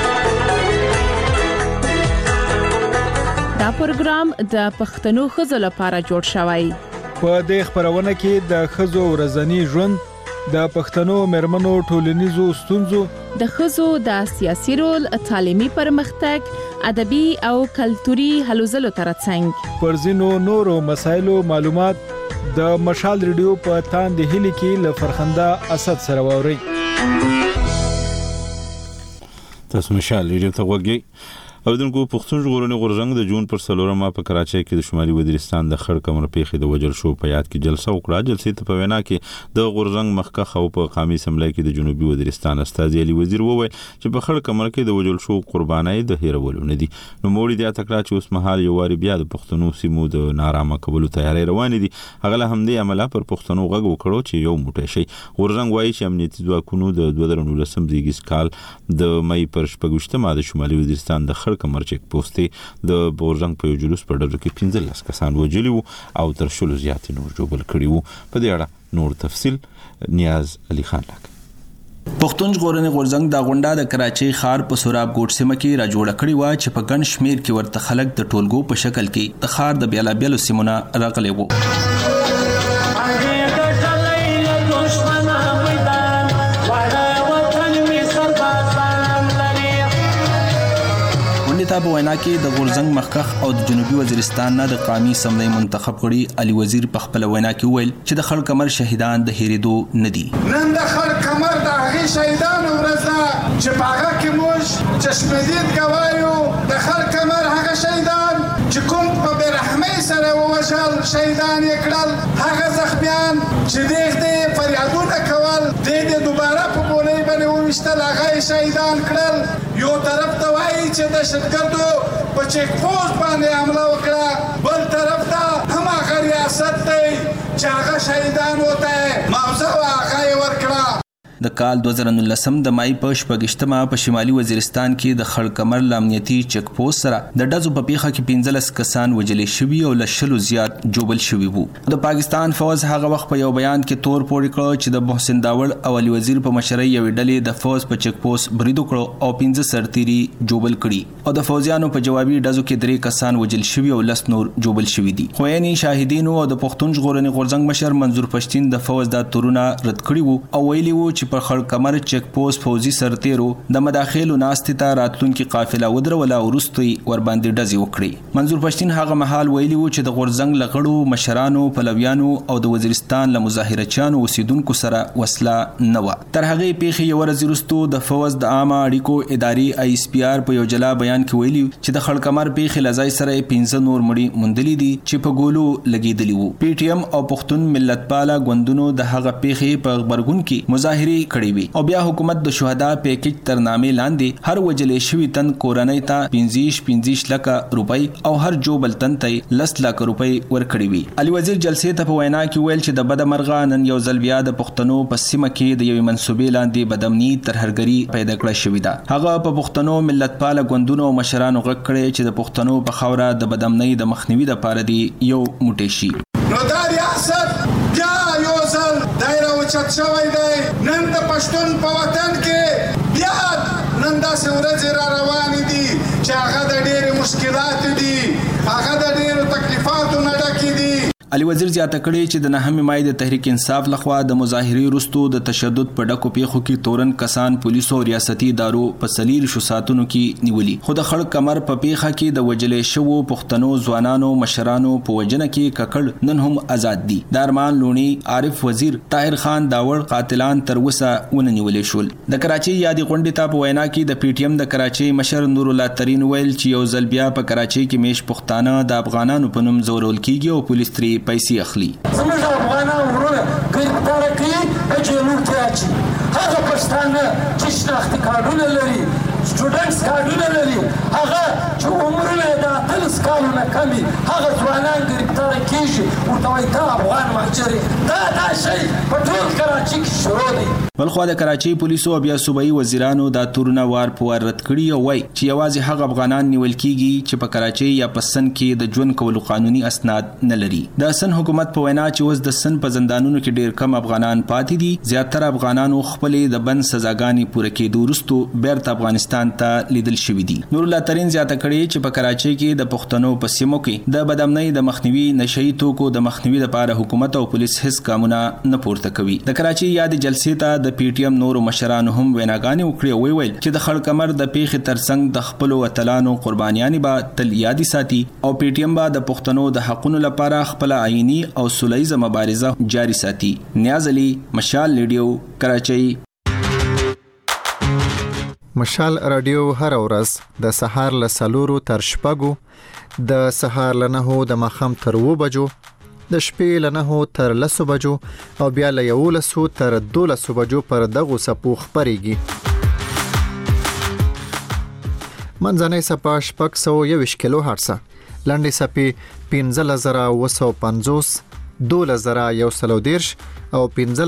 دا پروګرام د پښتنو ښځو لپاره جوړ شوی. په دې خبرونه کې د ښځو ورځنی ژوند د پښتنو مېرمنو ټولنیزو ستونزو، د ښځو د سیاسي رول، تعلیمي پرمختګ، ادبي او کلتوري هلو ځلو ترڅنګ پر ځینو نورو مسایلو معلومات د مشال ریډیو په تاندې هلي کې له فرخنده اسد سره واوري. تاسو مشال ریډیو ته وګورئ. اوردونکو پښتون ژغورنې غورځنګ د جون پر 4 په کراچۍ کې د شمالي وزیرستان د خړ کمر پیښې د وجل شو په یاد کې جلسه وکړه. جلسې ته په وینا کې د غورځنګ مخکخ او په قامي اسمبلی کې د جنوبي وزیرستان استاد علي وزیر وویل چې په خړ کمر کې د وجل شو قربانای د هیرولو نه دي. نو موړي د تکړه چې اوس مهال یو واری بیا د پښتنو سیمو د نارامه کولو تیاری روان دي. هغه له همدې عمله پر پښتنو غږ وکړو چې یو موټی شي. غورځنګ وایي چې امنیتي ځواکونو د 2019 زیږیز کال د مې پر 14 د شمالي وزیرستان د خړ کمر چک پوسټ د غورځنګ په جلوس په ډزو کې 15 کسان وژلي وو او تر شلو زیات نور جوړ کړي وو. په دې اړه نور تفصیل نیاز علي خان لاک. پښتون ژغورنې غورځنګ د غونډه د کراچۍ ښار په سوراب ګوټ سیمه کې را جوړ کړی و چې په ګڼ شمیر کې ورته خلک د ټولګو په شکل کې د ښار د بیلابیلو سیمونه راغلي وو. ته په وینا کې د غورځنګ مخکخ او د جنوبي وزیرستان نه د قامي اسمبلی منتخب غړي علي وزیر په خپل وینا کې ویل چې د خړ کمر شهیدان د هېریدو نه دي. نن د خړ کمر د هغې شهیدانو ورځ ده چې په هغه کې موږ چشمدید کوایو د خړ کمر هغه شهیدان چې کوم په بېرحمۍ سره ووژل شهیدان یې کړل، هغه زخمیان چې دیغ دې فریادونه کول دې دوباره په بولۍ باندې وویشتل، هغه یې شهیدان کړل. یو طرف ته وایي چې دهشتګردو په چیک پوسټ باندې حمله وکړه، بل طرف ته هم هغه ریاست دی چې هغه شهیدانو ته معاوضه هغه یې ورکړه. د کال 2019 د مای په 28 په شمالي وزیرستان کې د خړ کمر امنیتي چک پوسټ سره د ډزو په پیښه کې 15 کسان وژل شوي او له شلو زیات جوبل شوي وو. د پاکستان فوج هغه وخت په یو بیان کې تور پورې کړ چې د محسن داوړ او علي وزیر په مشرۍ یو ډلې د فوج په چک پوسټ برید وکړ او 15 سرتيري جوبل کړي او د فوجیانو په جوابي ډزو کې 3 کسان وژل شوي او 10 نور جوبل شوي دي. خو یې شاهدینو او د پښتون ژغورنې غورځنګ مشر منظور پښتين د فوج د تورونه رد کړي وو او ویلي وو چې پر خړ کمر چک پوسټ فوجي سرتیرو د مداخلو ناستې راتلونکي قافله ودروله او وروستي ور باندې ډزې وکړي. منظور پښتين هغه مهال ویلي وو چې د غورځنګ لغړو مشرانو پلویانو او د وزیرستان له مظاهرچیانو اوسیدونکو سره وسله نه و. تر هغه پیښې یو ورځ وروسته د فوج د عامه اړیکو ادارې ISPR په یو جلا بیان کې ویلي چې د خړ کمر پیښې لزای سره 15 نور مړي موندلي دي چې په ګولو لګیدلی وو. PTM او پښتون ملتپاله غوندونو د هغه پیښې په خبرګون کې مظاهره کړې وي او بیا حکومت د شهدا پیکیج تر نامې لاندې هر وجلې شوی تن کورنۍ ته 15 لک روپۍ او هر جوبل تن ته 10 لک روپۍ ورکړي وي. علي وزیر جلسې ته په وینا کې ویل چې د بدمرغه نن یو ځل بیا د پښتنو په سیمه کې د یوې منسوبې لاندې بدامني ترهرګري پیدا کړې شوې ده. هغه په پښتنو ملتپاله غوندونو مشرانو غږ کړي چې د پښتنو په خوره د بدامنۍ د مخنیوي لپاره دی یو موټی شي. نو دا ریاست بیا یو ځل دایره اوچت شوی دی. نن د پښتون په وطن کې بیا نن داسې ورځې را روانې دي چې هغه د ډېرې مشکلات دي، هغه د ډېرو تکلیفاتو نه ډکې دي. علي وزیر زیاته کړي چې د 9 مای د تحریک انصاف لخوا د مظاهرې وروسته د تشدد په ډکو پیښو کې تورن کسان پولیسو او ریاستي ادارو په سلیر شو ساتونو کې نیولي. خو د خړ کمر په پیښه کې د وجلې شوو پښتنو ځوانانو مشرانو په وجنه کې ککړ نن هم آزاد دي. دارمان لونی، عارف وزیر، طاهر خان داوړ قاتلان تر وسه وننیولې شول. د کراچۍ یادې غونډې ته په وینا کې د PTM د کراچۍ مشر نور الله ترین ویل چې یو ځل بیا په کراچۍ کې میش پښتانه د افغانانو په نوم زورول کیږي او پولیس ترې پیسې اخلي. زموږ افغانان ورونه ګرفتار کوي په جیلونو کې اچي. هغه پښتانه چې شناختي کارډونه لري، سټوډنټس کارډونه لري، هغه چې عمرونه د 30 کالو نه کم وي، هغه ځوانان ګرفتار کیږي. ورته وایي ته افغان مهاجر. دا شی په ټول کراچۍ کې شروع دی. بلخو د کراچي پولیسو او بیا صوبایي وزیرانو دا تورونه وار په وار رد کړي او وایي چې یوازې هغه افغانان نیول کیږي چې په کراچي یا په سن کې د ژوند کولو قانوني اسناد نه لري. د سن حکومت په وینا چې اوس د سن په زندانونو کې ډیر کم افغانان پاتې دي. زیاتره افغانانو خپل د بند سزاګانې پوره کېدو وروسته بیرته افغانستان ته لیدل شوي دي. نور الله ترين زیاته کړي چې په کراچي کې د پښتنو په سیمو کې د بدامنۍ د مخنیوي نشئی توکو د مخنیوي لپاره حکومت او پولیس هیڅ ګامونه نه پورته کوي. د کراچي یاد جلسې ته د پی ټی ایم نور مشرانو هم ویناګانې وکړې او ویل چې د خړ کمر د پیښې ترڅنګ د خپل وطنانو قربانیان به تل یادي ساتي او پی ټی ایم به د پښتنو د حقونو لپاره خپل آئینی او سولهییزه مبارزه جاری ساتي. نیاز علي، مشال ریډیو، کراچي. مشال رادیو هر ورځ د سهار له 4 تر 6، د سهار له 9 د ماښام تر 2 بجو، د شپې له 9 تر 10 بجو او بیا له 11 تر 12 بجو پر دغه سپو خبريږي. منځنۍ سپا 621 کیلو هرتز، لنډې سپې 15950، 12110 او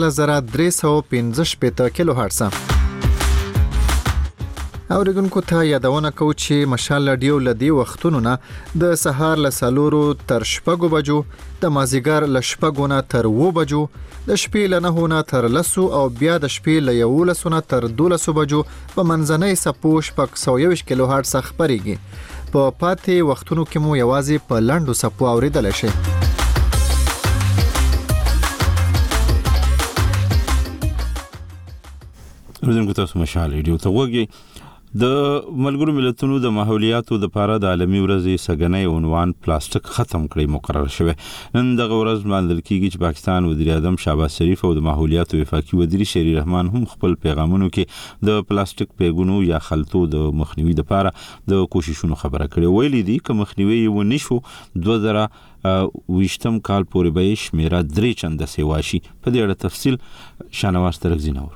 15315 کیلو هرتز. اوریدونکو ته یادونه کوم چې مشال رادیو لدی وختونو نه د سهار له 4 تر 6 بجو، د مازیګر له 6 نه تر 2 بجو، د شپې له 9 نه تر 10 او بیا د شپې له 11 نه تر 12 بجو په منځنۍ سپو 621 کیلو هرتز خبريږي. په پاتې وختونو کې مو یوازې په لاندو سپو اوریدل شي. اوریدونکو تاسو مشال رادیو ته وګورئ. د ملګرو ملتونو د ماحولیاتو د لپاره د عالمي ورځې سګنۍ عنوان پلاستیک ختم کړي مقرر شوی. نن دغه ورځ ماندل کیږي چې پاکستان وزیر اعظم شهباز شریف او د ماحولیاتو وفاقي وزیر شری رحمان هم خپل پیغامونو کې د پلاستیک پیګونو یا خلطو د مخنیوي لپاره د کوششونو خبره کړې. ویلي دي چې مخنیوي ونشو 2020 کال پورې به شمیره 3 چنده سیوا شي. په دې اړه تفصیل شانواز ترغزینور.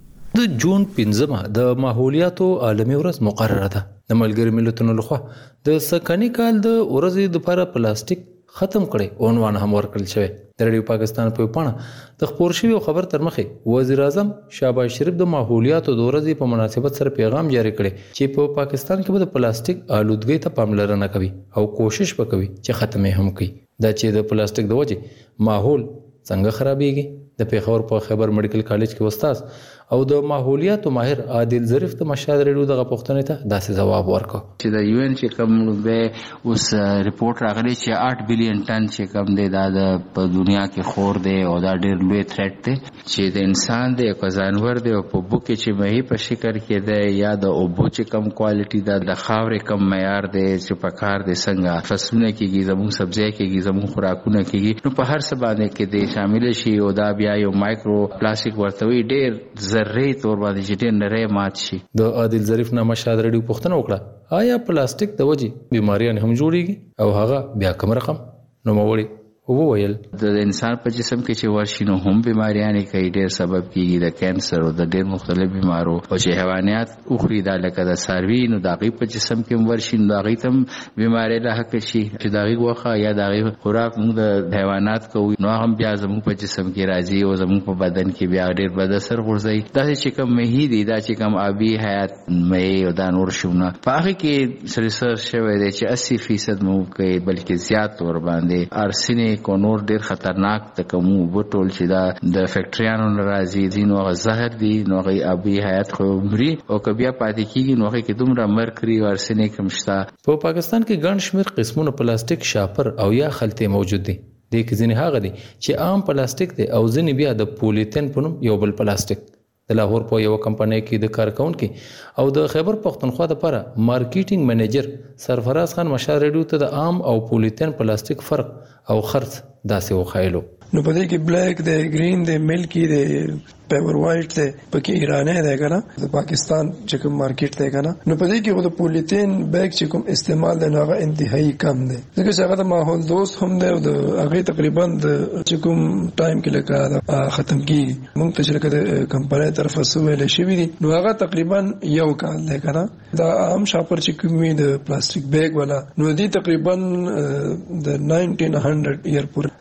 د جون 15 د ماحولیاتو عالمي ورځ مقرره ده. د ملګرو ملتونو لخوا د سکهني کال د ورځې لپاره پلاستیک ختم کړي عنوان هم ورکړل شوی. د ریډیو پاکستان په پاڼه د خبر شوی خبر تر مخه وزیر اعظم شهباز شریف د ماحولیاتو د ورځې په مناسبت سره پیغام جاری کړي چې په پاکستان کې د پلاستیک آلودګۍ ته پاملرنه کوي او کوشش وکوي چې ختمه هم کړي. دا چې د پلاستیک د وجې ماحول څنګه خرابېږي. د پیښور په خیبر میډیکل کالج کې استاد او د ماحولیاتو ماهر عادل ظریف د مشال ریډیو دغه پوښتنې ته داسې جواب ورکړ چې د یو ان چې کوم به اوس ریپورت راغلی چې 8 بلین ټن چې کوم دی دا د په دنیا کې خور دی او دا ډېر لوی تھریټ دی چې د انسان دی او ځانور دی او په بوکې چې مهي په شکر کې دی یا د اوبو چې کم کوالټي دا د خاورې کم معیار دی چې په کار دی څنګه فصلونه کېږي زموږ سبزی کېږي زموږ خوراکونه کېږي نو په هر څه باندې کې دی شامل شي او دا بیا یو مایکرو پلاستیک ورته وي ډېر ذرې تور باندې چې ډېر نری مات شي. د عادل ظریف نه مشال ریډیو پوښتنه وکړه آیا پلاستیک د وجې بیماریان هم جوړیږي او هغه بیا کوم رقم نو موري وویل د انسان په جسم کې چې ورشي نو هم بیماریان کوي ډېر سبب کیږي د کانسر او د ډېر مختلف بیمارو او چې حیوانات اخري دا لکه د ساروی نو د غي په جسم کې ورشي نو د غي تم بیماری له حق شي چې د غي وخه یا د غي خوراک موږ د حیوانات کوي نو هم بیا زموږ په جسم کې راځي او زموږ په بدن کې بیا ډېر بد اثر ورځي دا چې کوم مهي دي دا چې کوم آبي حیات مې او دا نور شونه په هغه کې ریسرچ شوی دی چې 80% مو کوي بلکې زیات تور باندې ارسنیک کو نور ډیر خطرناک د کوم بوتول چې دا د فیکټریانو ناراضي دي نو زهر دي نو غي ابي حیات خو مري او کبیا پاتې کیږي نو کې دومره مرکري او ارسنیک مشتا. په پاکستان کې ګڼ شمیر قسمونه پلاستیک شاپر او یا خلطې موجود دي. د کې ځینې هغه دي چې عام پلاستیک دي او ځینې بیا د پولیتین په نوم یو بل پلاستیک. د لاهور په یو کمپنۍ کې د کارکونکو او د خیبر پختونخوا لپاره مارکیټینګ منیجر سرفراز خان مشال ریډیو ته د عام او پولیتین پلاستیک فرق او خرڅ داسې وخایلو. نو په دې کې بلیک دی گرین دی ملکی دی پیپر وایټ دی پکې ایرانی دی کنه د پاکستان چې کوم مارکیټ دی کنه نو په دې کې د پولیتین بیگ چې کوم استعمال دی هغه انتهایی کم دی ځکه چې هغه د ماحول دوست هم دی او د هغه تقریبا د چې کوم ټایم کې لکه ختم کیږي موږ ته چې لکه د کمپنۍ طرفه سویل شوی دي نو هغه تقریبا یو کال دی کنه دا عام شاپر چې کوم د پلاستیک بیگ ولا نو دې تقریبا د 1900 ایئر پر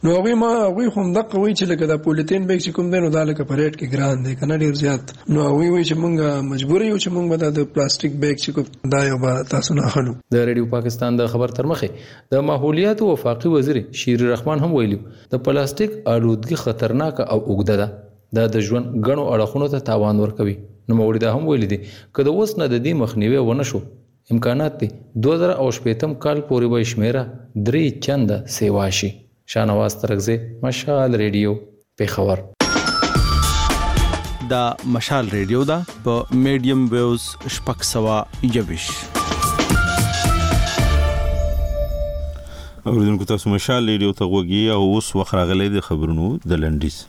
نو هغوی خو همدغه وایي چې لکه دا پولیتین بیگ چې کوم دی نو دا لکه په ریټ کې ګران دی که نه ډېر زیات. نو هغوی وایي چې موږ مجبور یو چې موږ به دا د پلاستیک بیگ چې کوم دا یو به تاسو نه اخلو. د ریډیو پاکستان د خبر تر مخې د ماحولیاتو وفاقي وزیر شیر رحمان هم ویلي د پلاستیک آلودګي خطرناک او اوږده ده، دا د ژوند ګڼو اړخونو ته تاوان ورکوي. نو موري دا هم ویلي دي که د اوس نه د دې مخنیوي ونه شو امکانات دي 2018 کال پورې به شمیره 3 چنده سیوا شي. شاهنواز ترغزی، مشال ریډیو، پیښور. دا مشال ریډیو دا په میډیم ویوز 621. اوریدونکو تاسو مشال ریډیو ته غوږی او اوس وخت راغلی د خبرونو د لنډیز.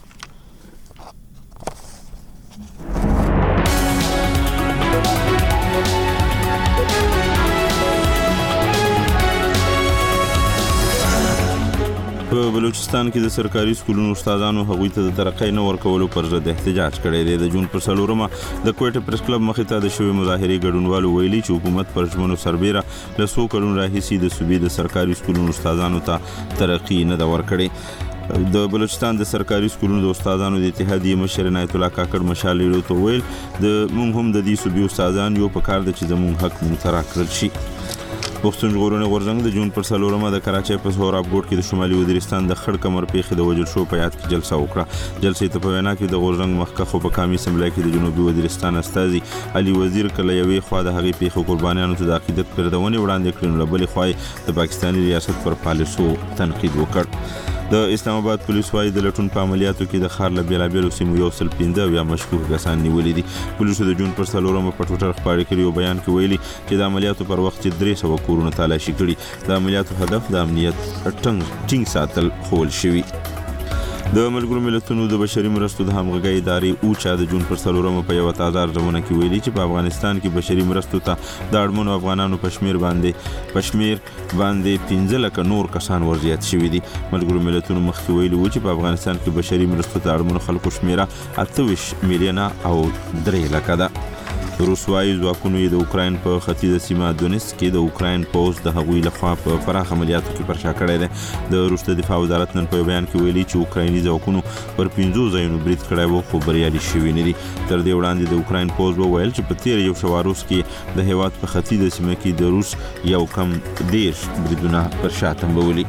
په بلوچستان کې د سرکاري سکولونو استادانو هغوی ته د ترقۍ نه ورکولو پر ضد احتجاج کړی دی. د جون پر 4 د کوټه پریس کلب مخې ته د شوې مظاهرې ګډونوالو ویلي چې حکومت پر ژمنو سربیره له 100 کلونو راهیسې د صوبې د سرکاري سکولونو استادانو ته ترقی نه ده ورکړې. د بلوچستان د سرکاري سکولونو د استادانو د اتحادیې مشر عنایت الله کاکړ مشال ریډیو ته ویل د مونږ هم د دې صوبې استادان یو په کار ده چې زموږ حق مونږ ته راکړل شي. پښتون ژغورنې غورځنګ د جون پر 4 د کراچۍ په سهراب ګوټ کې د شمالي وزیرستان د خړ کمر پیښې د وجل شو په یاد کې جلسه وکړه. جلسې ته په وینا کې د غورځنګ مخکښو په قومي اسمبلی کې د جنوبي وزیرستان استازي علي وزیر کله یوې خوا د هغې پیښو قربانیانو ته د عقیدت پردونې وړاندې کړې، نو له بلې خوا د پاکستاني ریاست پر پالیسو تنقید وکړ. د اسلام آباد پولیس وايي د لټون په عملیاتو کې د ښار له بیلابیلو سیمو 115 یا مشکوک کسان نیولي دي. پولیسو د جون پر 4 په ټوټر خبرې کړي او بیان کې ویلي چې د عملیاتو پر وخت 300 کورونه تالاشي کړي. د عملیاتو هدف د امنیت ټینګ ساتل خول شوی. د ملګرو ملتونو د بشري مرستو د همغږۍ ادارې اوچا د جون پر 4 په یو تازه ارزونه کې ویلي چې په افغانستان کې بشري مرستو ته د اړمنو افغانانو په شمیر باندې 15 لکه نور کسان ورزیات شوي دي. ملګرو ملتونو مخکې ویلي و چې په افغانستان کې بشري مرستو ته اړمنو خلکو شمیره 28 میلیونه او 3 لکه ده. روسوایي ځواکونو د اوکراین په ختیځه سیمه دونیتسک کې د اوکراین پوځ د هغوی لخوا په پراخ عملیاتو کې پرشا کړی دی. د روس د دفاع وزارت نن په بیان کې ویلي چې اوکرایني ځواکونو پر 15 ځایونو برید کړی و خو بریالي شوي نه دي. تر دې وړاندې د اوکراین پوځ وویل چې په تیر یو شواروس کې د هیواد په ختیځه سیمه کې د روس یو کم 10 بریدونه پرشا تنبولي.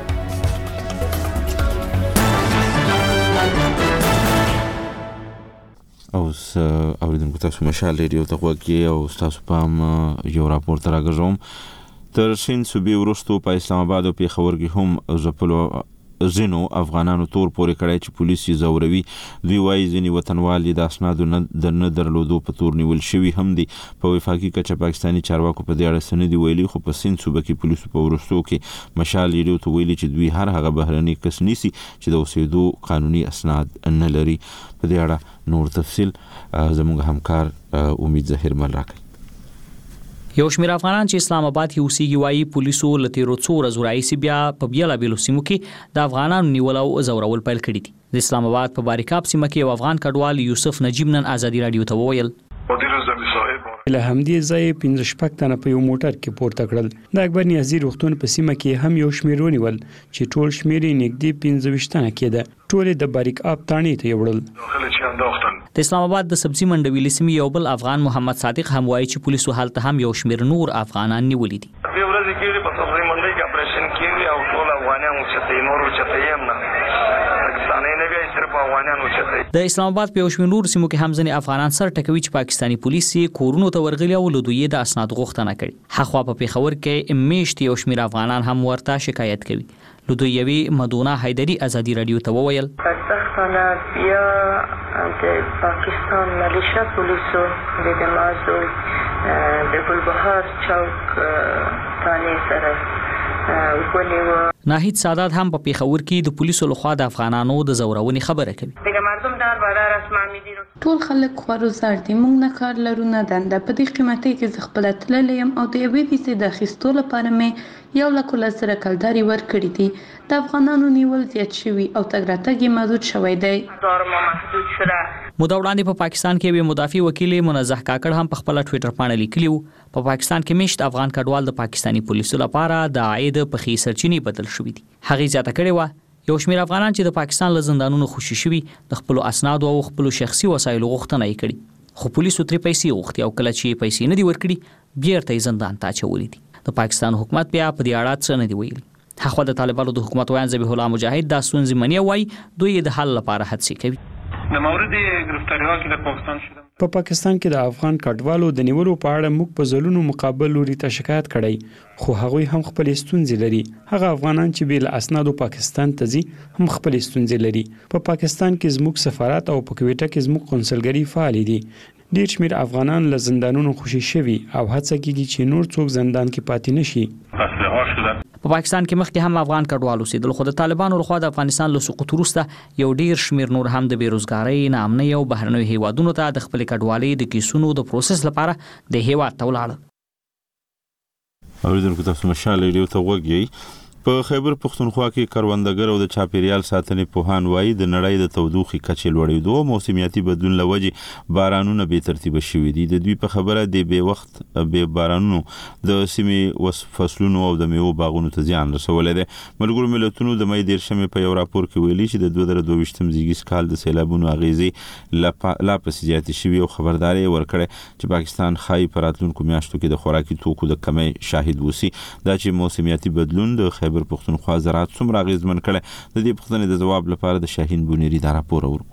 اوریدونکو تاسو مشال ریډیو ته غوږی او تاسو پام یو راپور ته راګرځوم. تر شین صوبې وروستو په اسلام آباد او پیښور کې هم ځپلو ځینو افغانانو تور پورې کړی چې پولیس یې ځوروي. دوی وایي ځینې وطنوال د اسنادو نه درلودو په تور نیول شوي هم دي. په وفاقي کچه پاکستاني چارواکو په دې اړه څه نه دي ویلي، خو په سیند صوبه کې پولیسو په وروستو کې مشال ریډیو ته ویلي چې دوی هر هغه بهرني کس نیسي چې د اوسېدو قانوني اسناد نه لري. په دې اړه نور تفصیل زموږ همکار امید ظاهر مل راکړي. یو شمېر افغانان چې اسلام آباد کې اوسېږي وایي پولیسو له تیرو څو ورځو راهیسې بیا په بیلابیلو سیمو کې د افغانانو نیول او ځورول پیل کړي دي. د اسلام آباد په باریکاب سیمه کې یو افغان کډوال یوسف نجیب نن ازادي رادیو ته وویل له همدې ځای 15 تنه په یو موټر کې پورته کړل. د اکبر نیازي روغتون په سیمه کې هم یو شمېر ونیول چې ټول شمېر یې نږدې 15 تنه کېده. ټول د باریکاب تانې ته یوړل. د اسلام آباد د سبزی منډوي سیمې یو بل افغان محمد صادق هم وایي چې پولیسو حالت هم یو شمېر نور افغانان نیولي دي. په ورځ کې په سبزی منډي کې اپریشن کیږي او ټول افغانان چې نور چې یم نه پاکستاني نه وي صرف افغانان چې د اسلام آباد په یو شمېر نور سیمو کې هم ځنې افغانان سر ټکوي چې پاکستاني پولیس یې کورونو ته ورغلي او له دوی د اسناد غوښتنه کړي. هغه په پیښور کې میشت یو شمېر افغانان هم ورته شکایت کوي. له دوی یوې مدونه حیدري ازادي رادیو ته وویل پاکستان بیا د پاکستان ملیشیا پولیسو د دمازو د ګلبهار چوک ثاني سره وکړو. ناهید سادات هم په پیښور کې د پولیسو لخوا د افغانانو د ځورونې خبره کوي. د مردم دار بازار اسمامي دي ټول خلک خورو زار دي. موږ نه کار لرو نه دنده. په دې قیمتي کې زه خپل تللې يم او د یوې ویزې د اخیستو لپاره مې 1,00,000 کلداري ورکړي دي. د افغانانو نیول زیات شوي او تګ راتګ یې محدود شوی دی. موده وړاندې په پاکستان کې یو مدافع وکیل منزه کاکړ هم په خپل ټوئیټر باندې لیکلی و په پاکستان کې میشت افغان کډوال د پاکستاني پولیسو لپاره د عاید په خې سرچینې بدل شوې دي. هغه زیاته کړې و یو شمېر افغانان چې د پاکستان له زندانونو خوشي شوي د خپلو اسنادو او خپلو شخصي وسایلو غوښتنه یې کړې، خو پولیسو ترې پیسې غوښتې او کله چې پیسې نه دي ورکړي بیرته یې زندان ته اچولي دي. د پاکستان حکومت بیا په دې اړه څه نه دي ویلي. هغه د طالبانو د حکومت ویان ذبیح الله مجاهد دا ستونزې مني او وایي دوی د حل لپاره هڅې کوي. د مورد گرفتاری‌ها که در پاکستان شده په پاکستان کې د افغان کډوالو د نیولو په اړه موږ په ځلونو مقابل لوري ته شکایت کړی، خو هغوی هم خپل ستونزې لري. هغه افغانان چې بل اسنادو پاکستان ته ځي هم خپل ستونزې لري. په پاکستان کې زموږ سفارت او په کویټه کې زموږ قونسلګري فعال دي. ډېر شمېر افغانان له زندانونو خوشي شوي او هڅه کیږي چې نور څوک زندان کې پاتې نشي. په پاکستان کې مخکې هم افغان کډوال اوسېدل، خو د طالبانو لخوا د افغانستان له سقوط وروسته یو ډېر شمېر نور هم د بیروزګارۍ، ناامنۍ او بهرنیو هیوادونو ته د خپلې کډوالۍ د کیسونو د پروسس لپاره د هیواد ته ولاړل. اوریدونکو تاسو مشال ریډیو ته وګورئ. په خیبر پښتونخوا کې کروندګر او د چاپیریال ساتنې پوهان وایي د نړۍ د تودوخې کچې لوړېدو او موسمیاتي بدلون له وجې بارانونه بې ترتیبه شوي دي. د دوی په خبره د بې وخت بې بارانونو د سیمې فصلونو او د میوو باغونو ته زیان رسولی دی. ملګرو ملتونو د مۍ 13 په یو راپور کې ویلي چې د 2022 زیږیز کال د سیلابونو اغیزې لا پسې زیاتې شوي او خبرداری ورکړی چې پاکستان ښایي په راتلونکو میاشتو کې د خوراکي توکو د کمۍ شاهد وسی. دا چې موسمیاتي بدلون د خیبر پښتونخوا زراعت څومره اغیزمن کړي، د دې پوښتنې د ځواب لپاره د شاهین بونیری دا راپور اورو.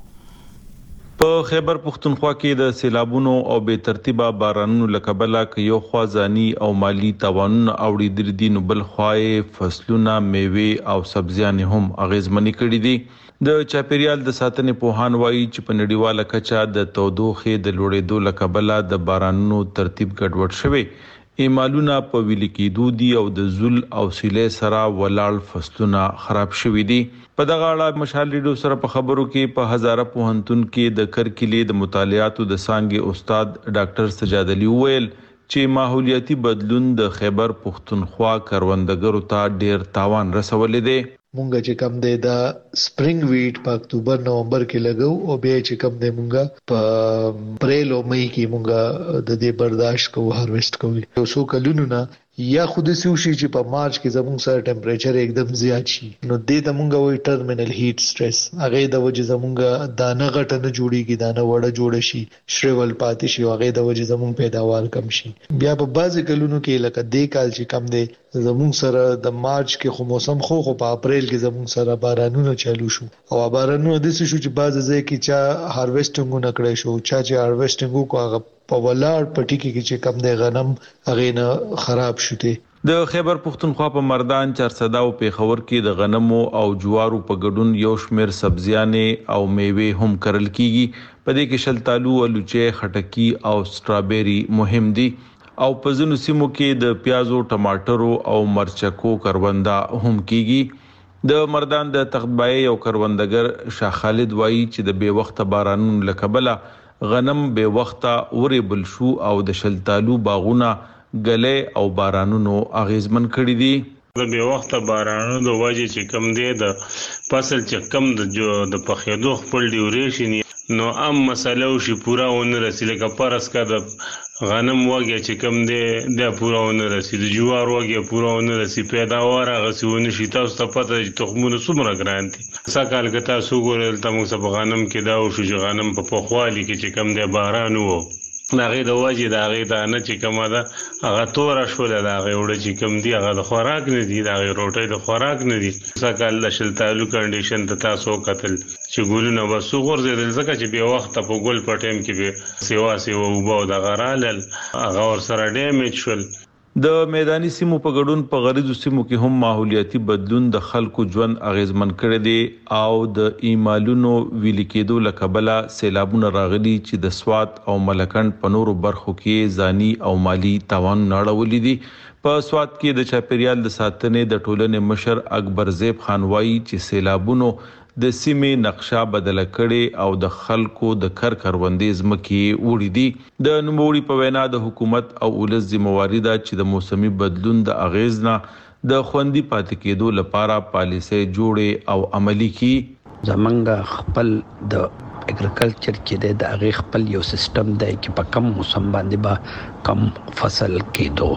په خیبر پښتونخوا کې د سیلابونو او بې ترتیبه بارانونو له کبله که یو خوا ځاني او مالی تاوانونه اوړېدلي دي، نو بل خوا فصلونه، میوې او سبزیانې هم اغیزمنې کړي دي. د چاپیریال د ساتنې پوهان وایي چې په نړیواله کچه د تودوخې د لوړېدو له کبله د بارانونو ترتیب ګډوډ شوی، ایمالونه په ویل کېدو دي او د زول او سیلې سره ولاړ فصلونه خراب شوي دي. په دغه اړه مشال ریډیو سره په خبرو کې په هزاره پوهنتون کې د کرکلې د مطالعاتو د څانګې استاد ډاکټر سجاد علي وویل چې ماحولیاتي بدلون د خیبر پښتونخوا کروندګرو ته ډیر تاوان رسولی دی. مونږ چې کم دی دا سپرینګ ویټ په اکتوبر نومبر کې لګو او بیا چې کم دی مونږ په اپریل او مئی کې مونږ د دې برداشت کوو، هارویسټ کوو. یو څو کلونو نه یا خود سوشي چې په مارچ کې زموږ سره ټمپریچر एकदम زیات شي، نو دې ته مونږ وایي ټرمینل هیټ سټرس. هغه د وجې زموږ دانه غټه نه جوړیږي، دانه وړه جوړ شي، شریول پاتې شي، هغه د وجې زموږ پیداوار کم شي. بیا په بعضی کلونو کې لکه دې کال چې کم دی زموږ سره د مارچ کې خو موسم خو په اپریل کې زموږ سره بارانونه چالو شو او بارانونه د څه شو چې بعض ځای کې چا هارویسټینګ نه کړی شو، چا چې هارویسټینګ کو هغه په ولاړ پټی کې چې کم دی غنم هغه نه خراب شوته. د خیبر پښتونخوا په مردان، چارسده او پیښور کې د غنمو او جوارو په ګډون یو شمېر سبزیانې او میوې هم کرل کیږي. په دې کې شلتالو، الوچې، خټکی او سټرابيري مهم دي او په ځینو سیمو کې د پیازو، ټماټرو او مرچکو کرونده هم کیږي. د مردان د تختبای یو کروندګر شاه خالد وایي چې د بې وخته بارانونو له کبله غنم بې وخته ورېبل شو او د شلتالو باغونه ګلې او بارانونو اغیزمن کړي دي. د بې وخته بارانونو د وجې چې کم دی د فصل چې کم د پخېدو خپل ډیوریشن نو عام مسله شي پورا ونه رسي، لکه پرس کا د غنم وګیا چې کم دی د پورا ونه رسي، د جوار وګیا پورا ونه رسي، پیداوار هغه سونه شي. تاسو ته پته چې تخمونه څومره ګران دي. سکهال که تاسو ګورل ته موږ په غنم کې دا وشو چې غنم په پخوالي کې چې کم دی باران وو، د هغې د وجې د هغې دانه چې کومه ده هغه توره شوله، د هغې اوړه چې کوم دي هغه د خوراک نه دي، د هغې روټۍ د خوراک نه دي. سږکال د شلتالو کنډیشن ته تاسو وکتل چې ګلونه بس وغورځېدل، ځکه چې بې وخته په ګل په ټایم کې به سیوا اوبه او دغه رالل، هغه ورسره ډیمیج شول. د میداني سیمو په ګډون په غریزو سیمو کې هم ماحولیاتي بدلون د خلکو ژوند اغیزمن کړی دی او د ایمالونو ویلي کېدو له کبله سیلابونه راغلي چې د سوات او ملکنډ په نورو برخو کې ځاني او مالی تاوان اړولی دي. په سوات کې د چاپیریال د ساتنې د ټولنې مشر اکبر زیب خان وایي چې سیلابونو د سیمې نقشه بدله کړي او د خلکو د کروندې ځمکې وړي دي. د نوموړي په وینا د حکومت او ولس ذمہواري ده چې د موسمي بدلون د اغیز نه د خوندي پاتې کېدو لپاره پالیسي جوړې او عملی کړي. زمونږ خپل د اګریکلچر چې د هغې خپل یو سیستم دی چې په کم موسم باندې به کم فصل کېدو.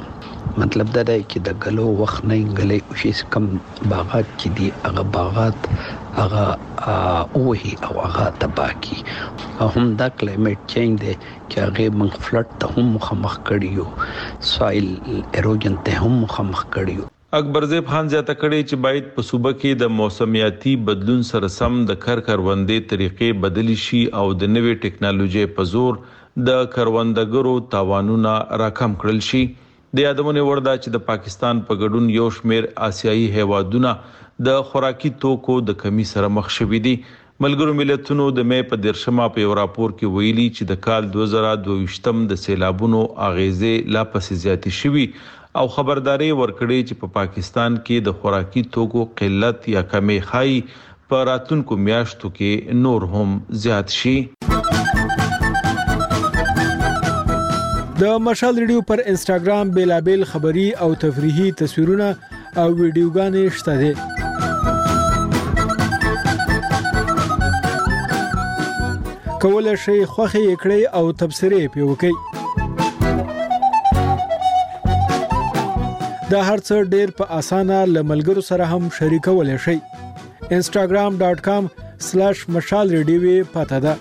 مطلب دا دی چې د غلو وخت نه غلې او شي کم باغات چې دي هغه باغات هغه اوهي او هغه تباکی هم دا کلایمټ چینج دی چې هغه موږ فلټ ته هم مخامخ کړیو سوایل ایروجن ته هم مخامخ کړیو. اکبر زیب خان زیاته کړي چې باید په صوبه کې د موسمیاتي بدلون سره سم د کروندې طریقې بدلی شي او د نوې ټکنالوژي په زور د کروندګرو تاوانونه راکم کړل شي. د یادونه وردا چې د پاکستان په ګډون یو شمېر آسیایي هیوادونه د خوراکي توکو د کمی سره مخ شوي دي. ملګرو ملتونو د مې په 13 په یو راپور کې ویلي چې د کال 2022 د سیلابونو اغیزې لا پسې زیاتې شوي او خبرداري ورکړي چې په پاکستان کې د خوراکي توکو قلت یا کمی خای په راتلونکو میاشتو کې نور هم زیات شي. د مشال ریډیو پر انسټاګرام بیلابل خبری او تفریحي تصویرونه او ویډیوګانې شته دي. کولای شئ خوښي کړئ او تبصرې پې وکړئ. دا هر څه ډېر په اسانه له ملګرو سره هم شریکولی شئ. instagram.com/mashalradio پته ده.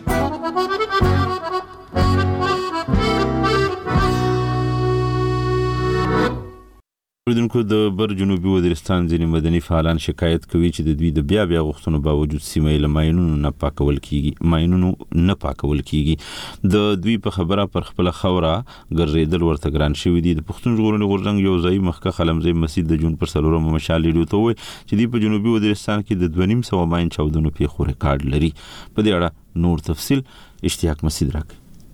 اوریدونکو د بر جنوبي وزیرستان ځینې مدني فعالان شکایت کوي چې د دوی د بیا غوښتنو باوجود سیمه له ماینونو نه پاکول کیږي. د دوی په خبره پر خپل خوره ګرځیدل ورته ګران شوی دي. د پښتون ژغورنې غورځنګ یو ځای مخکې خلمزي مسجد د جون پر 4 مشال ریډیو ته وایي چې دوی په جنوبي وزیرستان کې د 2.5 ماین چاودنو پیښو ریکارډ لري. په دې اړه نور تفصیل اشتیاق مسجد راکړي.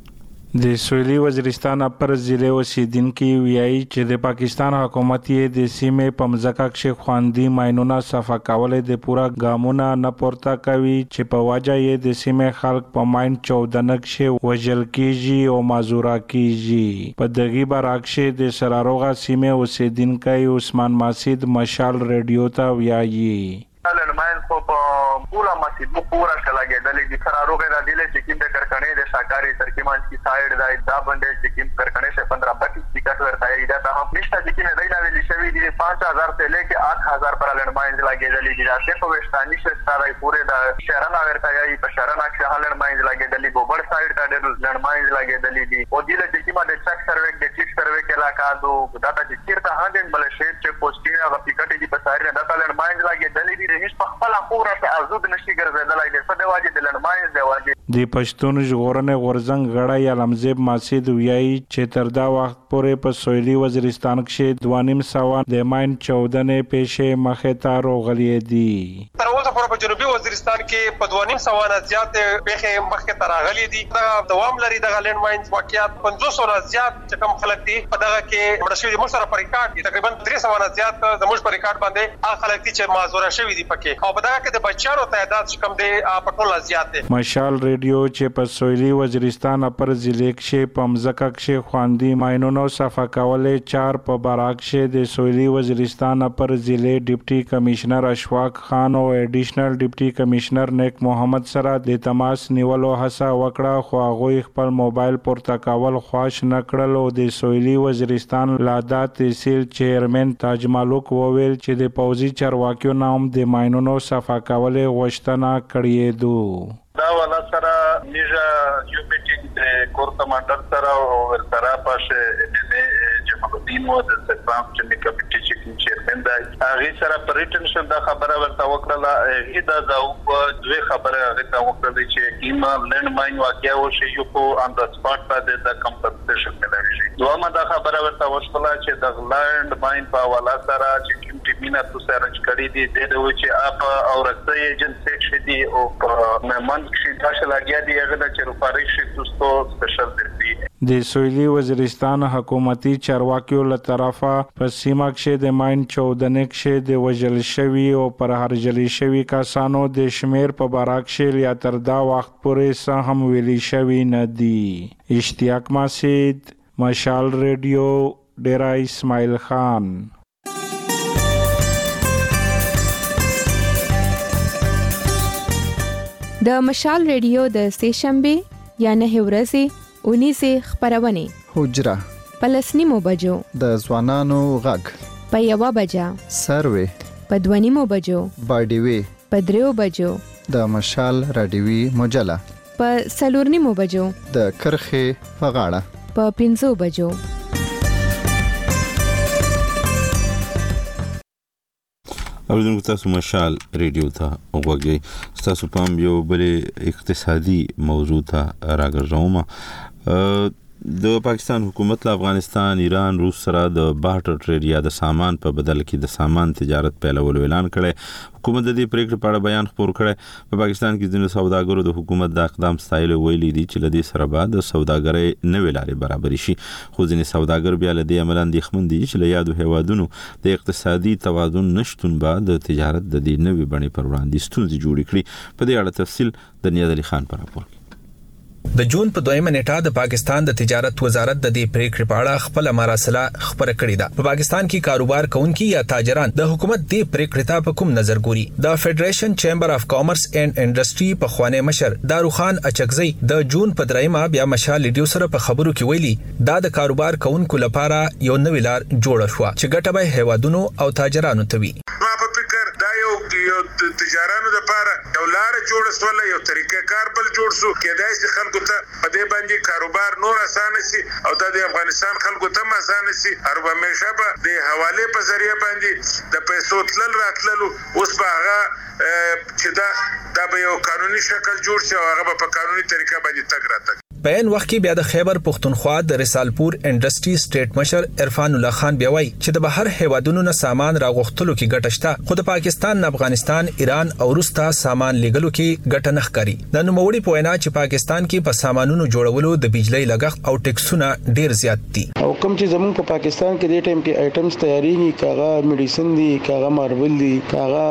د سویلي وزیرستان اپر ضلع اوسیدونکو ویایي چې د پاکستان حکومت یې د سیمې په مځکه کې خواندي ماینونه صفا کول د پورا ګامونه نه پورته کوي چې په وجه یې د سیمې خلک په ماین چاودنه کې وژل کیږي او مازورا کیږي. په دغه برعکس د سراروغه سیمې اوسیدونکو عثمان ماسید مشال ریډیو ته ویایي لړماین په پورا مسجد پورا شلاګېدلې د سراروغه د دلې چې کوم د کرکنې د شاکاري ترکیمان کی سایډ دا باندې چې کوم کرکنې سے 15-25 ټیکټ ورته دا ته هم نشته چې نه دی نه ویلي شوی دي 5000 سے لیکه 8000 پر لړماین لګېدلې دي دا څه په وستاني شستاري پورې د شهرنا ورته یې په شهرنا کې لړماین لګېدلې ګوبر سایډ ته لړماین لګېدلې دي او دلې چې کومه د چک سروې کې علاقہ دو دا ته چیرته هاندن بل شي چې پوسټینه غو ټیکټ دي په سایډ نه د لړماین لګېدلې دي هیڅ په خپل خوره ته ازود نشي ګرځیدلای دي په دواجه د لړماین دواجه د پښتون ژغورنې غورځنګ غړی علمزیب ماسید ویایي چې تر دا وخت پورې په سویلي وزیرستان کې 2.5 د ماین چاودنې پیښې مخې ته راغلي دي. تر اوسه پورې په جنوبي وزیرستان کې په 2.5 نه زیات پیښې مخې ته راغلي دي. دا دوام لري د لینډ ماین واقعیت 500 نه زیات چې کوم خلک دي په دغه کې مرشي د مشره پر ریکارډ تقریبا 300 نه زیات د مش پر ریکارډ باندې هغه خلک چې مازوره شوی دي پکې او په دغه کې د بچیانو تعداد کم دی په ټول زیات دی. مشال ریډیو چې په سویلي وزیرستان پر ضلع کې په مځکه کې خواندي ماینونو صفا کولې 4 په برعکس د سویلي وزیرستان پر ضلع ډیپټي کمشنر اشفاق خان او ایډیشنل ډیپټي کمشنر نیک محمد سره د تماس نیولو هڅه وکړه خو هغه خپل موبایل پورته کول خواش نکړل او د سویلي وزیرستان لادا تحصیل چیرمن تاج مالک وویل چې د پوزي چرواکیو نام د ماینونو صفا کولې غوښتنه کړې دو. دا ولا سره میجا یو میټینګ د کور کمانډر سره او ورسره پاشه جمعالدین و د سپرام چې کمیټې چې چیرمن دی هغه سره پریټنشن دا خبره ورته وکړه هغه دا دوه خبره هغه ته وکړه چې ایما لند ماین واقعیا او شی یو په ان د سپاټ باندې د کمپنسیشن ملوي شي. دوه دا خبره ورته وشوله چې د لند ماین په والا سره چې کوم ټیمینه تاسو رچ کړی دي د چې اپ او رسې ایجنسی شې دي او مهمان چې تاسو لګیا دي هغه د چروپاري شي تاسو سپیشل دي. د سویلي وزیرستان حکومتي چارواکیو له طرفه په سیمه کې د ماین چاودنې کې د وژل شوی او پر هرجلی شوی کسانو د شمیر په برعکس یا تر دا وخت پورې هم ویلي شوی نه دی. اشتیاق مسجد مشال ریډیو ډیرا اسماعیل خان. د مشال ریډیو د سه شنبه یا نه ورځې 19 خبرونه حجره په 9:30 بجو، د ځوانانو غږ په 1 بجه، سروي په 2:30 بجو، باډیوي په 3 بجو، د مشال رادیوي مجله په 4:30 بجو، د کرخې په غاړه په 5 بجو. اوریدونکو تاسو مشال ریډیو ته وګورئ. تاسو پام یو بل اقتصادي موضوع ته راګرځوم. د پاکستان حکومت له افغانستان، ایران، روس سره د بارټر ټریډ یا د سامان په بدل کې د سامان تجارت پیلولو اعلان کړی. حکومت د دې پریکړې په اړه بیان خپور کړی. په پاکستان کې ځینې سوداګرو د حکومت د اقدام ستایلو ویلي دي چې له دې سره به د سوداګرۍ نوې لارې برابرې شي. خو ځینې سوداګر بیا له دې امله اندېښمن دي چې له یادو هیوادونو د اقتصادي توازن نشتون به د تجارت د دې نوې بڼې پر وړاندې ستونزې جوړې کړي. په دې اړه تفصیل د نیاد علي خان په راپور. د جون په 2 نیټه د پاکستان د تجارت وزارت د دې پریکړې په اړه خپل مراسله خبره کړې ده. په پاکستان کې کاروبار کوونکي یا تاجران د حکومت دې پریکړې ته په کوم نظر ګوري؟ د فدریشن چیمبر اف کامرس اینڈ انډستری په خوانې مشر داروخان اچکزی د جون په 3 بیا مشال لیډیو سره په خبرو کې ویلي دا د کاروبار کوونکو لپاره یو نوې لار جوړه شو چې ګټه به هیوادونو او تاجرانو ته وي. یو تجارانو لپاره یو لار جوړ سول، یو طریقې کار بل جوړ سو کېدای شي خلکو ته په دې باندې کاروبار نور اسانه شي او د افغانستان خلکو ته اسانه شي. هر همیشه به د حواله په ذریعہ باندې د پیسو تلل راتللو اوس به هغه چې دا به یو قانوني شکل جوړ شي او هغه په قانوني طریقه باندې تګ راتګ. په ان وخت کې بیا د خیبر پختونخوا د رسالپور انډستری سټیټ مشر عرفان الله خان بیا وایي چې د بهر هیوادونو نه سامان راغښتلو کې ګټه شته، خو د پاکستان، افغانستان، ایران او روس ته سامان لیږلو کې ګټه نه ښکاري. د نوموړي په وینا چې پاکستان کې په سامانونو جوړولو د بجلی لګښت او ټیکسونه ډیر زیات دي. او کوم چې زموږ په پاکستان کې د ټیم کې آیټمز تیاریږي، کاغه میډیسن دي، کاغه ماربل دي، کاغه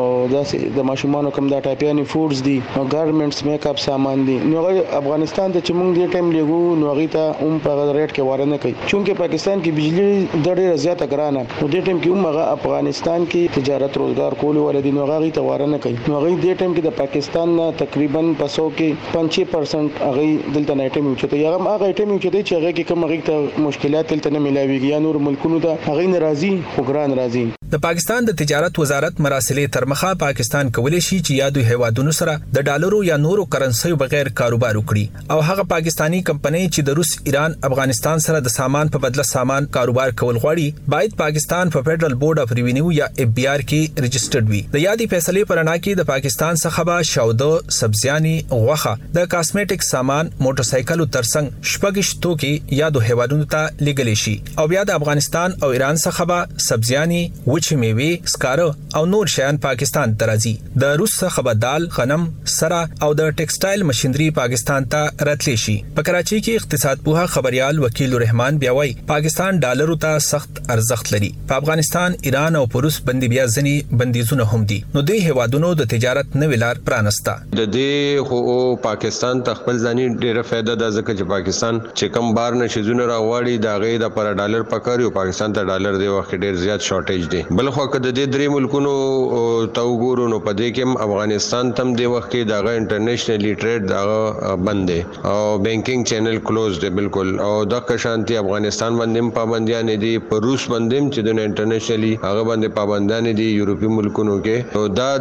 داسې د ماشومانو کوم د ټاپیانی فودز دي، ګارمنټس میک اپ سامان دي. نو افغانستان ته چې موږ دې ټیم لګو نو هغه ته په ریټ کې واره نه کوي، چونکه پاکستان کې بجلی ډېره زیاته ګرانه، نو دې ټیم کې هغه افغانستان کې تجارت روزګار کول ولدي نو هغه ته واره نه کوي. نو هغه دې ټیم کې د پاکستان نه تقریبا 500 کې 5% هغه دلته نه ټیم چته هغه ټیم چته چې هغه کې کوم هغه ته مشکلات دلته نه ملاويږي یا نور ملکونو ته هغه ناراضي خو ګران راضي. د پاکستان د تجارت وزارت مراسلې ترمخه پاکستان کولی شي چې یادو هیوادونو سره د ډالرو یا نورو کرنسیو بغیر کاروبار وکړي او هغه پاکستانی کمپنۍ چې د روس، ایران، افغانستان سره د سامان په بدله سامان کاروبار کول غواړي باید پاکستان په فدرل بورډ اف ریوینیو یا اف بی آر کې رجسټرډ وي. د یادې فیصلې پر اړه کې د پاکستان څخه به شاوده، سبزیاني، غوښه، د کاسمیټک سامان، موټرسایکلو ترڅنګ شپږ توکي یادو هیوادونو ته لیږل شي او بیا د افغانستان او ایران څخه به سبزیاني، وچې میوې، سکاره او نور شیان پاکستان ته راځي. د روس څخه به دال، غنم، سره او د ټیکسټایل ماشينري پاکستان ته راتلی شي. په کراچي کې اقتصاد پوها خبريال وکیل الرحمن بیا وایي پاکستان ډالرو ته سخت ارزښت لري. په افغانستان، ایران او روس باندې بیا ځنی بندیزونه هم دي. نو د هیوادونو د تجارت نوې لار پرانسته. د دې خو پاکستان ته خپل ځاني ډیره فائدہ ده ځکه چې پاکستان چې کم بار نشيزونه راوړي دا غي د پر ډالر پکړیو پاکستان ته ډالر دی وخت ډیر زیات شارټیج دی. بل خو کده د درې ملکونو ته وګورو نو په دې کې افغانستان تم د وخت کې دغه انټرنیشنلی ټریډ دغه بند دی او بانکینګ چینل کلوز دی بالکل او دغه شانتي افغانستان باندې پابندیان دي، په روس باندې چې د انټرنیشنلی هغه باندې پابندیان دي یورپی ملکونو کې. او دا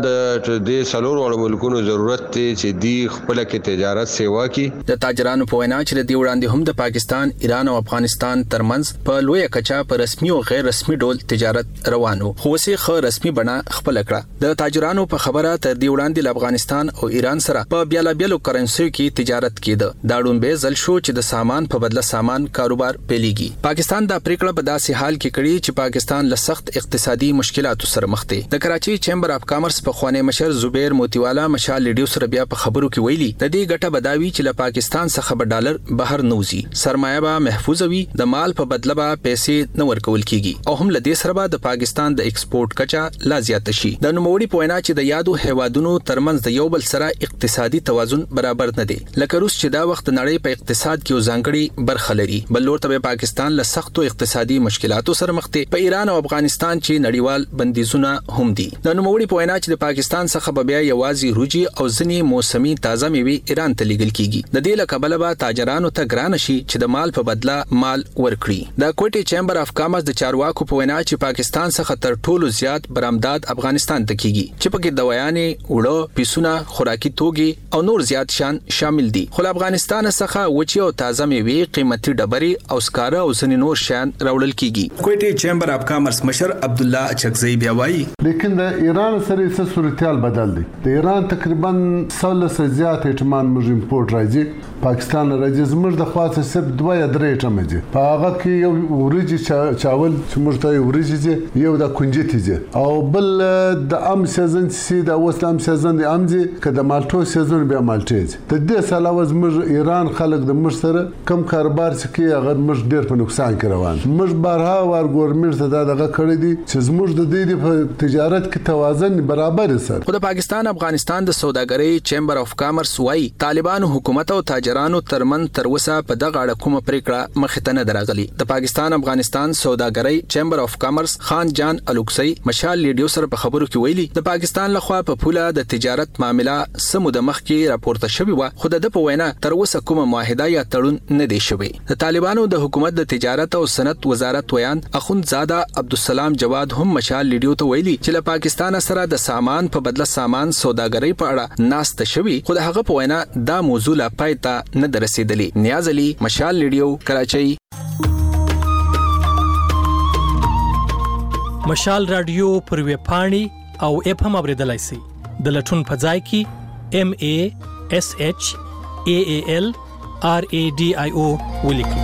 د سلور وړ ملکونو ضرورت دی چې دی خپل کې تجارت سیوا کی. د تاجرانو په وینا چې د وړاندې هم د پاکستان، ایران او افغانستان ترمنځ په لوی کچا په رسمي او غیر رسمي ډول تجارت روانو، خو سه خو رسمي بڼه خپل کړه. د تاجرانو په خبره تر دې وړاندې د افغانستان او ایران سره په بیلابیلو کرنسیو کې تجارت کېده. دا ډومبه ځل شو چې د سامان په بدله سامان کاروبار پیلېږي. پاکستان دا پریکړه په داسې حال کې کړې چې پاکستان له سخت اقتصادي مشکلاتو سره مخ دی. د کراچي چیمبر اف کامرس په خوانې مشر زبیر موتیوالا مشال لیډیو سره بیا په خبرو کې ویلي د دې ګټه بداوي چې له پاکستان څخه به ډالر بهر نوزي، سرمایه به محفوظ وي، د مال په بدله به پیسې نه ورکول کیږي او هم له دې سره به د پاکستان افغانستان د ایکسپورټ کچا لا زیات شي. د نوموړي په وینا چې د یادو هیوادونو ترمنځ د یو بل سره اقتصادي توازن برابر نه دی، لکه روس چې دا وخت نړۍ په اقتصاد کې ځانګړي برخه لري. بل لور ته پاکستان له سختو اقتصادي مشکلاتو سره مخ دی. په ایران او افغانستان چې نړیوال بندیزونه هم دي. د نوموړي په وینا چې د پاکستان څخه بیا یوازې روجي او ځنی موسمي تازه میوه ایران ته لیږل کیږي. د دې لکبله به تاجرانو ته ګران شي چې د مال په بدله مال ورکړي. د کوټي چیمبر اف کامرس د چارواکو په وینا چې پاکستان څخه تر ټولو زیات برآمدات افغانستان ته کیږي، چې پکې دوايانې، وړو، پیسونه، خوراکي توکي او نور زیات شان شامل دي. خو افغانستان څخه وچی او تازه میوه، قیمتي ډبرې او سکاره او ځنی نور شان راوړل کیږي. کوټي چیمبر اف کامرس مشر عبد الله اچکزی بیا وایي لیکن د ایران سره څه صورتحال بدل دي. د ایران تقریبا 100 زیات اټمان موږ امپورټ راځي، پاکستان راځي، زموږ د خاصه صرف 2 یا 3 اټم دي. په هغه کې یو وريجي چاول چې موږ ته وريجي دي، یو د کنجتي دي، او بل د ام سیزن سي د وسلام سیزن د ام دي، کله مالټو سیزن بیا مالټیز. د دې سره زموږ ایران خلک د موږ سره کم کاروبار چې هغه موږ ډېر په نقصان کې روان. موږ بارها ور ګورنمنت ته دغه کړی دي چې زموږ د دې په تجارت کې توازن برابر سره. خو د پاکستان افغانستان د سوداګرۍ چیمبر اف کامرس وايي طالبانو حکومت او تاجرانو ترمن تر وسه په دغه اړه کومه پریکړه مخته نه درغلي. د پاکستان افغانستان سوداګرۍ چیمبر اف کامرس خان جان الوکسي مشال لیډیو سره په خبرو کې ویلي د پاکستان لخوا په پوله د تجارت معاملې سمو د مخ کې راپورته شوی و، خو د په وینا تر وسه کومه معاهده یا تړون نه دی شوی. د طالبانو د حکومت د تجارت او صنعت وزارت ویان اخوندزاده عبدالسلام جواد هم مشال لیډیو ته ویلي چې له پاکستان سره د سامان په بدله سامان سوداګرۍ په اړه ناسته شوی، خو د هغه په وینا دا موضوع لا پای ته نه رسیدلی. نیاز علي، مشال لیډیو، کراچۍ. مشال رادیو پر ویب پاڼې او اپ هم اوریدلای شئ. د لټون په ځای کې MASHAALRADIO ولیکئ.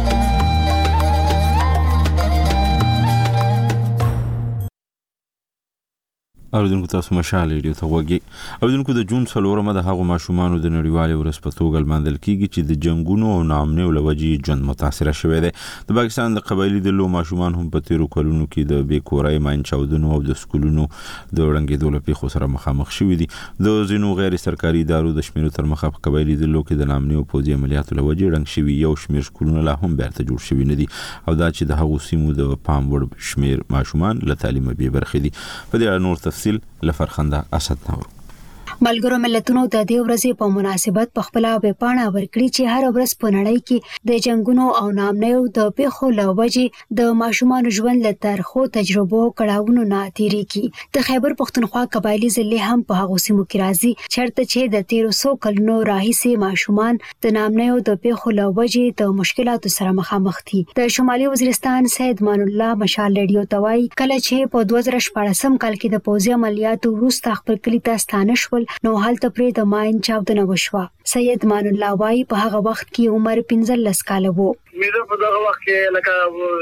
اوریدونکو تاسو مشال ریډیو ته وګورئ. اوریدونکو د جون 4 د هغو ماشومانو د نړیوالې ورځ په توګه لمانځل کیږي چې د جنگونو او ناامنیو له وجې ژوند متاثر شوی دی. د پاکستان د قبایلی ډلو ماشومان هم په تیرو کلونو کې د بیکورای ماین چاودنو او د سکولونو د وړاندې د پیښو سره مخامخ شوي دي. د ځینو غیر سرکاري ادارو د شمیرو تر مخه په قبایلی ډلو کې د ناامنیو پوځي عملیاتو له وجې رنګ شوي یو شمیر سکولونه لا هم بیرته جوړ شوي نه دي، او دا چې د هغو سیمو د پام وړ شمیر ماشومان له تعلیمه بې برخې دي. په دې اړه نور تفصیل لفرخنده اسد نور. ملګرو ملتونو د دې ورځې په مناسبت په خپل ویبپاڼه ورکړي چې هر ورځ په نړۍ کې د جنگونو او ناامنیو د پیښو له وجې د ماشومان ژوند له ترخو تجربو کړهونو نه تیریږي. د خیبر پښتونخوا قبایلی ضلع هم په هغه سیمو کې راځي چېرته چې د 1300 کلونو راهیسې ماشومان د ناامنیو د پیښو له وجې د مشکلاتو سره مخامخ دي. د شمالي وزیرستان سید مان الله مشال ریډیو توای کله چې په 2014 کال کې د پوځي عملیاتو وروسته خپل کلی ته ستانه شول نو هلته پرې د ماین چاودنه وشوه. سید مان الله وايي په هغه وخت کې عمر 15 کال وو. مې په دغه وخت کې لکه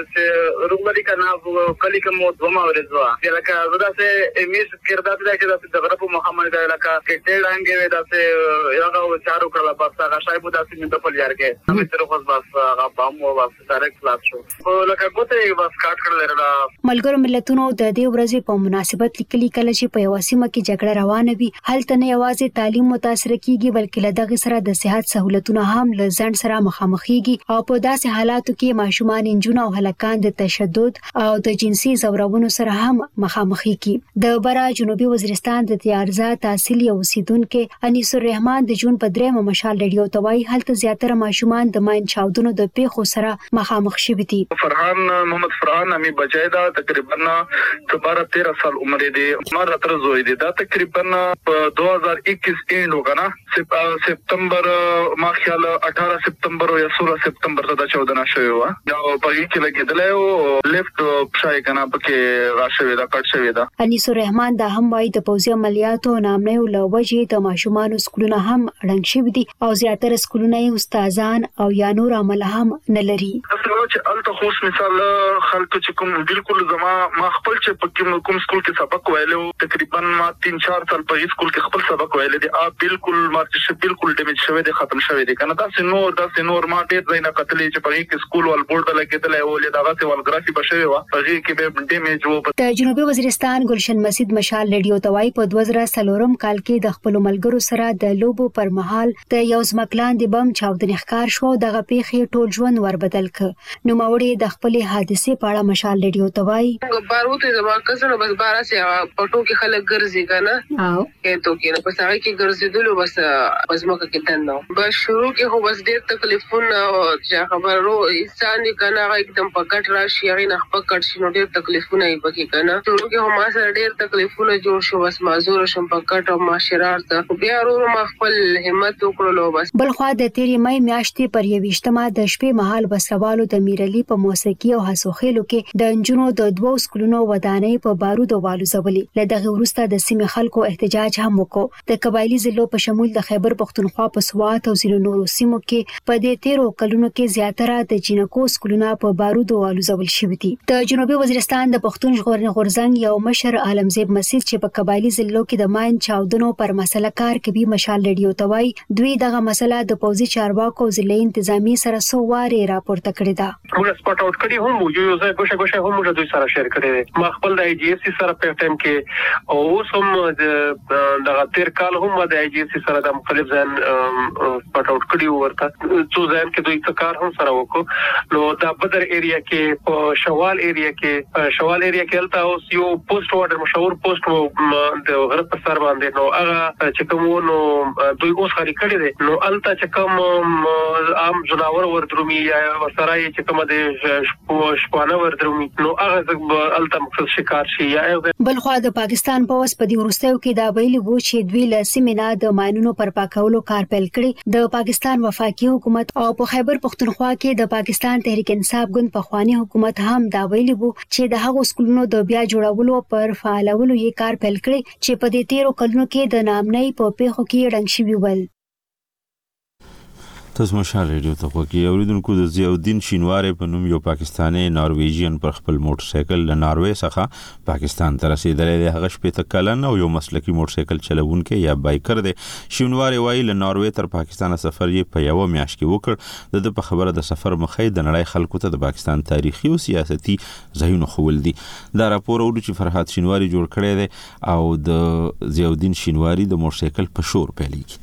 چې روغمري کنه کلی کوم دوما ورځوا لکه زدا سه امیس کردات دا چې د غرب محمد دا لکه کټه رانګې دا سه یو چارو کړه پاسه هغه شای په داسې منډه په لار کې همې تر خو بس هغه بام او بس ډایرکټ کلاس شو لکه ګوته بس کاټ کړل را. ملګرو ملتونو د دې ورځې په مناسبت لیکلي کله چې په یو سیمه کې جګړه روانه وي هلته نه یوازې تعلیم متاثر کیږي بلکې له دغه سره د صحت سہولتونه هم له ځند سره مخامخېږي او په داسې حالاتو کې ماشومان انجونه او هلکان د تشدد او د جنسي زورونو سره هم مخامخېږي. د برا جنوبي وزیرستان د تیارزا تحصیل یو اوسیدونکو انیس الرحمن د جون په 3 مشال ریډیو توای هلته زیاتره ماشومان د ماین چاودنو د پیښو سره مخامخ شوي دي. فرحان محمد فرحان امي بچای دا تقریبا 12-13 سال عمر دی. مر تر زوی دی دا تقریبا په 2021 اینډ وکړه سپتمبر ما خیال 18 سپتمبر یا 16 سپتمبر ته چاودنه شوی و. دا په کې لګیدل او لیفت پښای کنه پکې راشوي دا کټ شوی دا. انیس الرحمن دا هم وايي د پوځي عملیاتو نامنیو له وجې د ماشومان سکولونه هم رنګ شوي دي او زیاتره سکولونه استادان او یا نور عمل هم نه لري. و چې الته خو مثال خلک چې کوم بالکل زما ما خپل چې په کوم سکول کې سبق ویلو تقریبا ما 3-4 سال په سکول کې خپل سبق ویل دي بالکل مارچ بالکل ډیمیج شوی دی ختم شوی دی کنه دا نور ما ډیر ځای نه کتلې چې په کې سکول ول بورډ لګیدل او له دغه ول ګرافي بشوي و هغه کې به ډیمیج وو. د جنوبي وزیرستان گلشن مسجد مشال ریډیو توای په 2003 کال کې د خپل ملګرو سره د لوبو پر مهال د یو ځمکلان د بم چاودنې ښکار شو دغه پیښې ټول ژوند وربدل ک. نو ماوړي د خپل حادثه په اړه مشال ریډیو توای باروت زما کسنه بس 12 سي پټو کې خلک ګرځي کنه او کېته کې نه پس هغه کې ګرځیدلو بس پزماکه کې دنه بس شروع کې هو بس ډېر تکلیفونه چې خبرو انسان کنه एकदम پکټ راشي هغه نه پکټ شنو ډېر تکلیفونه یې پکې کنه شروع کې هم ما سره ډېر تکلیفونه جوړ شو بس معذور شم پکټ او معاشرات ته بیا ورو ما خپل همت وکړلو بس. بل خو د تیری مې میاشتې پر 28مه د شپې مهال بسوالو د میرلی په موسیقي او حسوخېلو کې د انجونو د دوو سکولونو ودانۍ په بارود والو زولې لدغه ورسته د سیمې خلکو احتجاج هم وکړ. د قبایلی ضلعو په شمول د خیبر پختونخوا په سوات او ځینو نورو سیمو کې په دې 13 کلونو کې زیاتره د جنکو سکولونه په بارود والو زول شوي دي. د جنوبي وزیرستان د پښتون ژغورنې غورځنګ یو مشر عالمزیب مسجد چې په قبایلی ضلعو کې د ماین چاودنو پر مسله کار کوي مشال ریډیو توای دوی دغه مسله د پوزي چارواکو او ضلعي انتظامی سره سو واره راپورته کړی دا. موږ سپاټ اوټ کړی هم یو ځای ګوشه هم موږ دوی سره شیر کړی ما خپل د ای جی اس سی سره په ټایم کې او اوس هم د تیر کال هم د ای جی اس سی سره د مختلف ځان سپاټ اوټ کړی ورته څو ځان کې دوی کار هم سره وکړو. نو د بدر ایریا کې په شوال ایریا کې الته اوس یو پوسټ وارډر مشهور پوسټ د غرب پر سر باندې نو هغه چې کوم نو دوی اوس خالي کړی دي نو الته چې کوم عام جناور وردرومي یا ورسره چې کوم د شپانه وردرومي نو هغه الته مقصد شکار شي یا بل خو د پاکستان په وس په دې ورستیو کې دا ویلي وو چې دوی له سیمه د ماینونو پر پاکولو کار پیل کړی. د پاکستان وفاقي حکومت او په خیبر پختونخوا کې د پاکستان تحریک انصاف ګوند په خواني حکومت هم دا ویلي وو چې د هغو سکولونو د بیا جوړولو پر فعالولو یې کار پیل کړی چې په دې 13 کلونو کې د نامنۍ په پیښو کې رنګ شوی ول. تاسو مشال ریډیو ته کوکی اوریدونکو د ضیاءالدین شینواری په نوم یو پاکستانی نارویجین پر خپل موټر سایکل له ناروې څخه پاکستان ته رسیدلی دی. هغه شپې کلن او یو مسلکی موټر سایکل چلوونکی یا بایکر دی. شینواری وایي له ناروې تر پاکستان سفر یې په یو میاشت کې وکړ. د په خبره د سفر مخې د نړۍ خلکو ته د پاکستان تاریخي او سیاسي ځایونه خول دي. دا راپور اورو چې فرحات شینواری جوړ کړی دی او د ضیاءالدین شینواری د موټر سایکل په شور پیلېږي.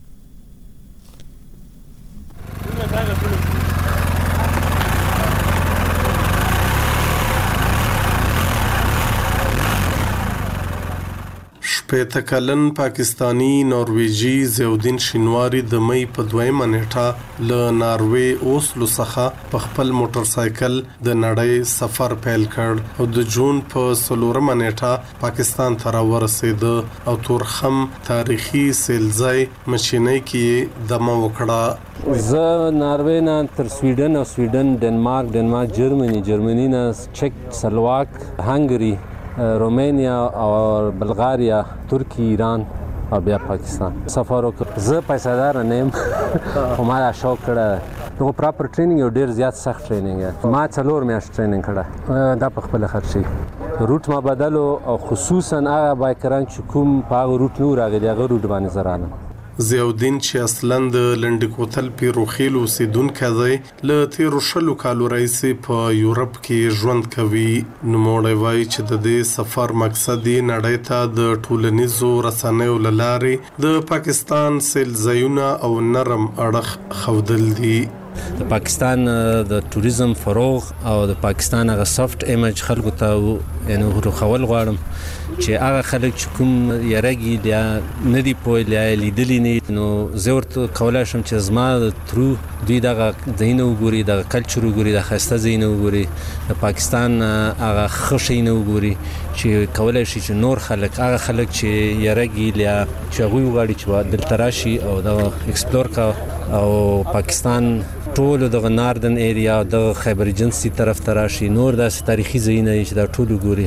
شپېته کلن پاکستانی نارویجی ضیاءالدین شینواری د مئی په 2 نیټه له ناروې اوسلو څخه په خپل موټر سایکل د نړۍ سفر پیل کړ او د جون په 4 نیټه پاکستان ته راورسید او تورخم تاریخي سیلځای مشینۍ کې دمه وکړه. زه ناروې نه تر سویډن او سویډن ډنمارک جرمني نه چک سلواک هنګري رومانیا او بلغاریا ترکی ایران او بیا پاکستان سفر وکړ. زه پیسادار نه یم خو ما شوق کړه نو پراپر ټریننګ یو ډیر زیات سخت ټریننګ ما 4 میاشت ټریننګ کړه دا په خپل خرچي روټ ما بدلو او خصوصا هغه بایکران چې کوم په هغه روټ نور راغلي هغه روټ باندې زرانه. ضیاءالدین چې اصلاً د لنډکوتل پیروخیل اوسیدونکی دی له تیرو 20 کالو راهیسې په یورپ کې ژوند کوي. نوموړی وایي چې د دې سفر مقصد یې نړۍ ته د ټولنیزو رسنیو له لارې د پاکستان سیلځایونه او نرم اړخ ښودل دي. د پاکستان د ټوریزم فروغ او د پاکستان هغه سافت ایمیج خلکو ته یعنی ورخول غواړم چې هغه خلک چې کوم یارګي یا ندی پوهیل یا لیدلی نه نو زه ورته کولای شم چې زما ترو دوی دغه ځایونه وګوري دغه کلچر وګوري د خسته ځایونه وګوري د پاکستان هغه خښینه وګوري چې کولای شي چې نور خلک هغه خلک چې یارګي یا چې هغه وغواړي چې دلته راشي او د ایکسپلور کا او پاکستان ټول د ناردن ایریا د خیبر ایجنسی طرف ته راشي نور د تاریخي ځایونه چې دا ټول وګوري.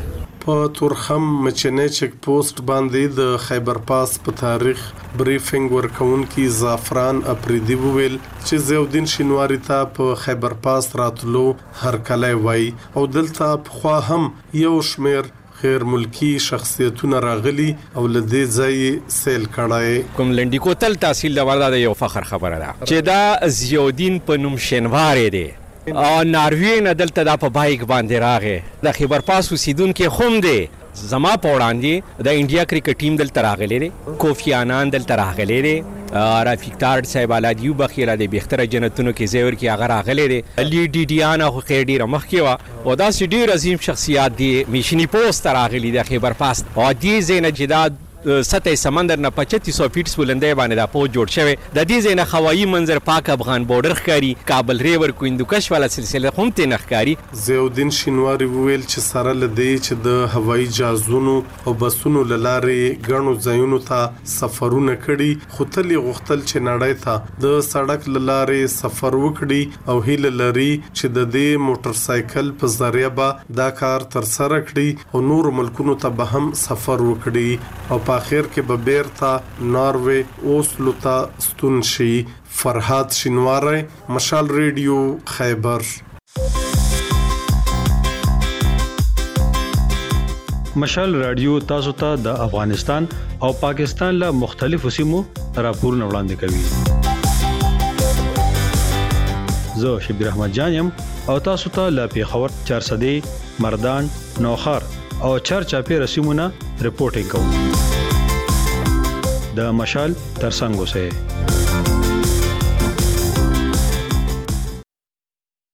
په تورخم مچنه چک پوسټ باندې د خیبر پاس په تاریخ بریفینګ ورکونکي زعفران اپریدي وویل چې زیودین شینواری ته په خیبر پاس راتلو هر کله وای او دلته په خوا هم یو شمیر غیر ملکی شخصیتونه راغلي او لدې ځای سیل کړای کوم لنډی کوتل تحصیل د وردا یو فخر خبره ده چې دا زیودین په نوم شینواری دی او ناروی نه دلته د په بایک باندې راغې د خیبر پاس اوسیدونکو خوم دی زما په وړاندې د انډیا کرکټ ټیم دلته راغلی دی کوفی آنان دلته راغلی دی رافیق تارډ صاحب الادیو بخیره دی بهتره جنتونو کې زیور کې هغه راغلی دی لی ډی ډیانا خو خیر ډیره مخکې وه او داسې ډېر عظیم شخصیات دي میشني پوسټ ته راغلي د خیبر پاس او دې ځای نه چې دا سطح سمندر نه 3500 فیټ بلندۍ باندې دا پوسټ جوړ شوی د دې ځای نه هوایي منظر پاک افغان بورډر ښکاري کابل ریور کو هندوکش والا سلسله هم ته نه ښکاري زیودین شینواری ویل چې سره لدی چې د هوایي جهازونو او بسونو لارې غنو ځایونو ته سفرونه کړي خو تل غختل چې نړۍ ته د سړک لارې سفر وکړي او هیله لري چې د دې موټر سایکل په ذریعہ به دا کار تر سره کړي او نور ملکونو ته به هم سفر وکړي او اخر کې به بیرته ناروې اوسلو ته ستون شي فرحات شینواری مشال ریډیو خیبر مشال رادیو تاسو ته د افغانستان او پاکستان له مختلفو سیمو راپورونه وړاندې کوي زه شبیر احمد جان يم او تاسو ته له پیښور 400 مردان نوخار او چرچاپی رسمونه رپورټینګ کوم د مشال ترڅنګ اوسئ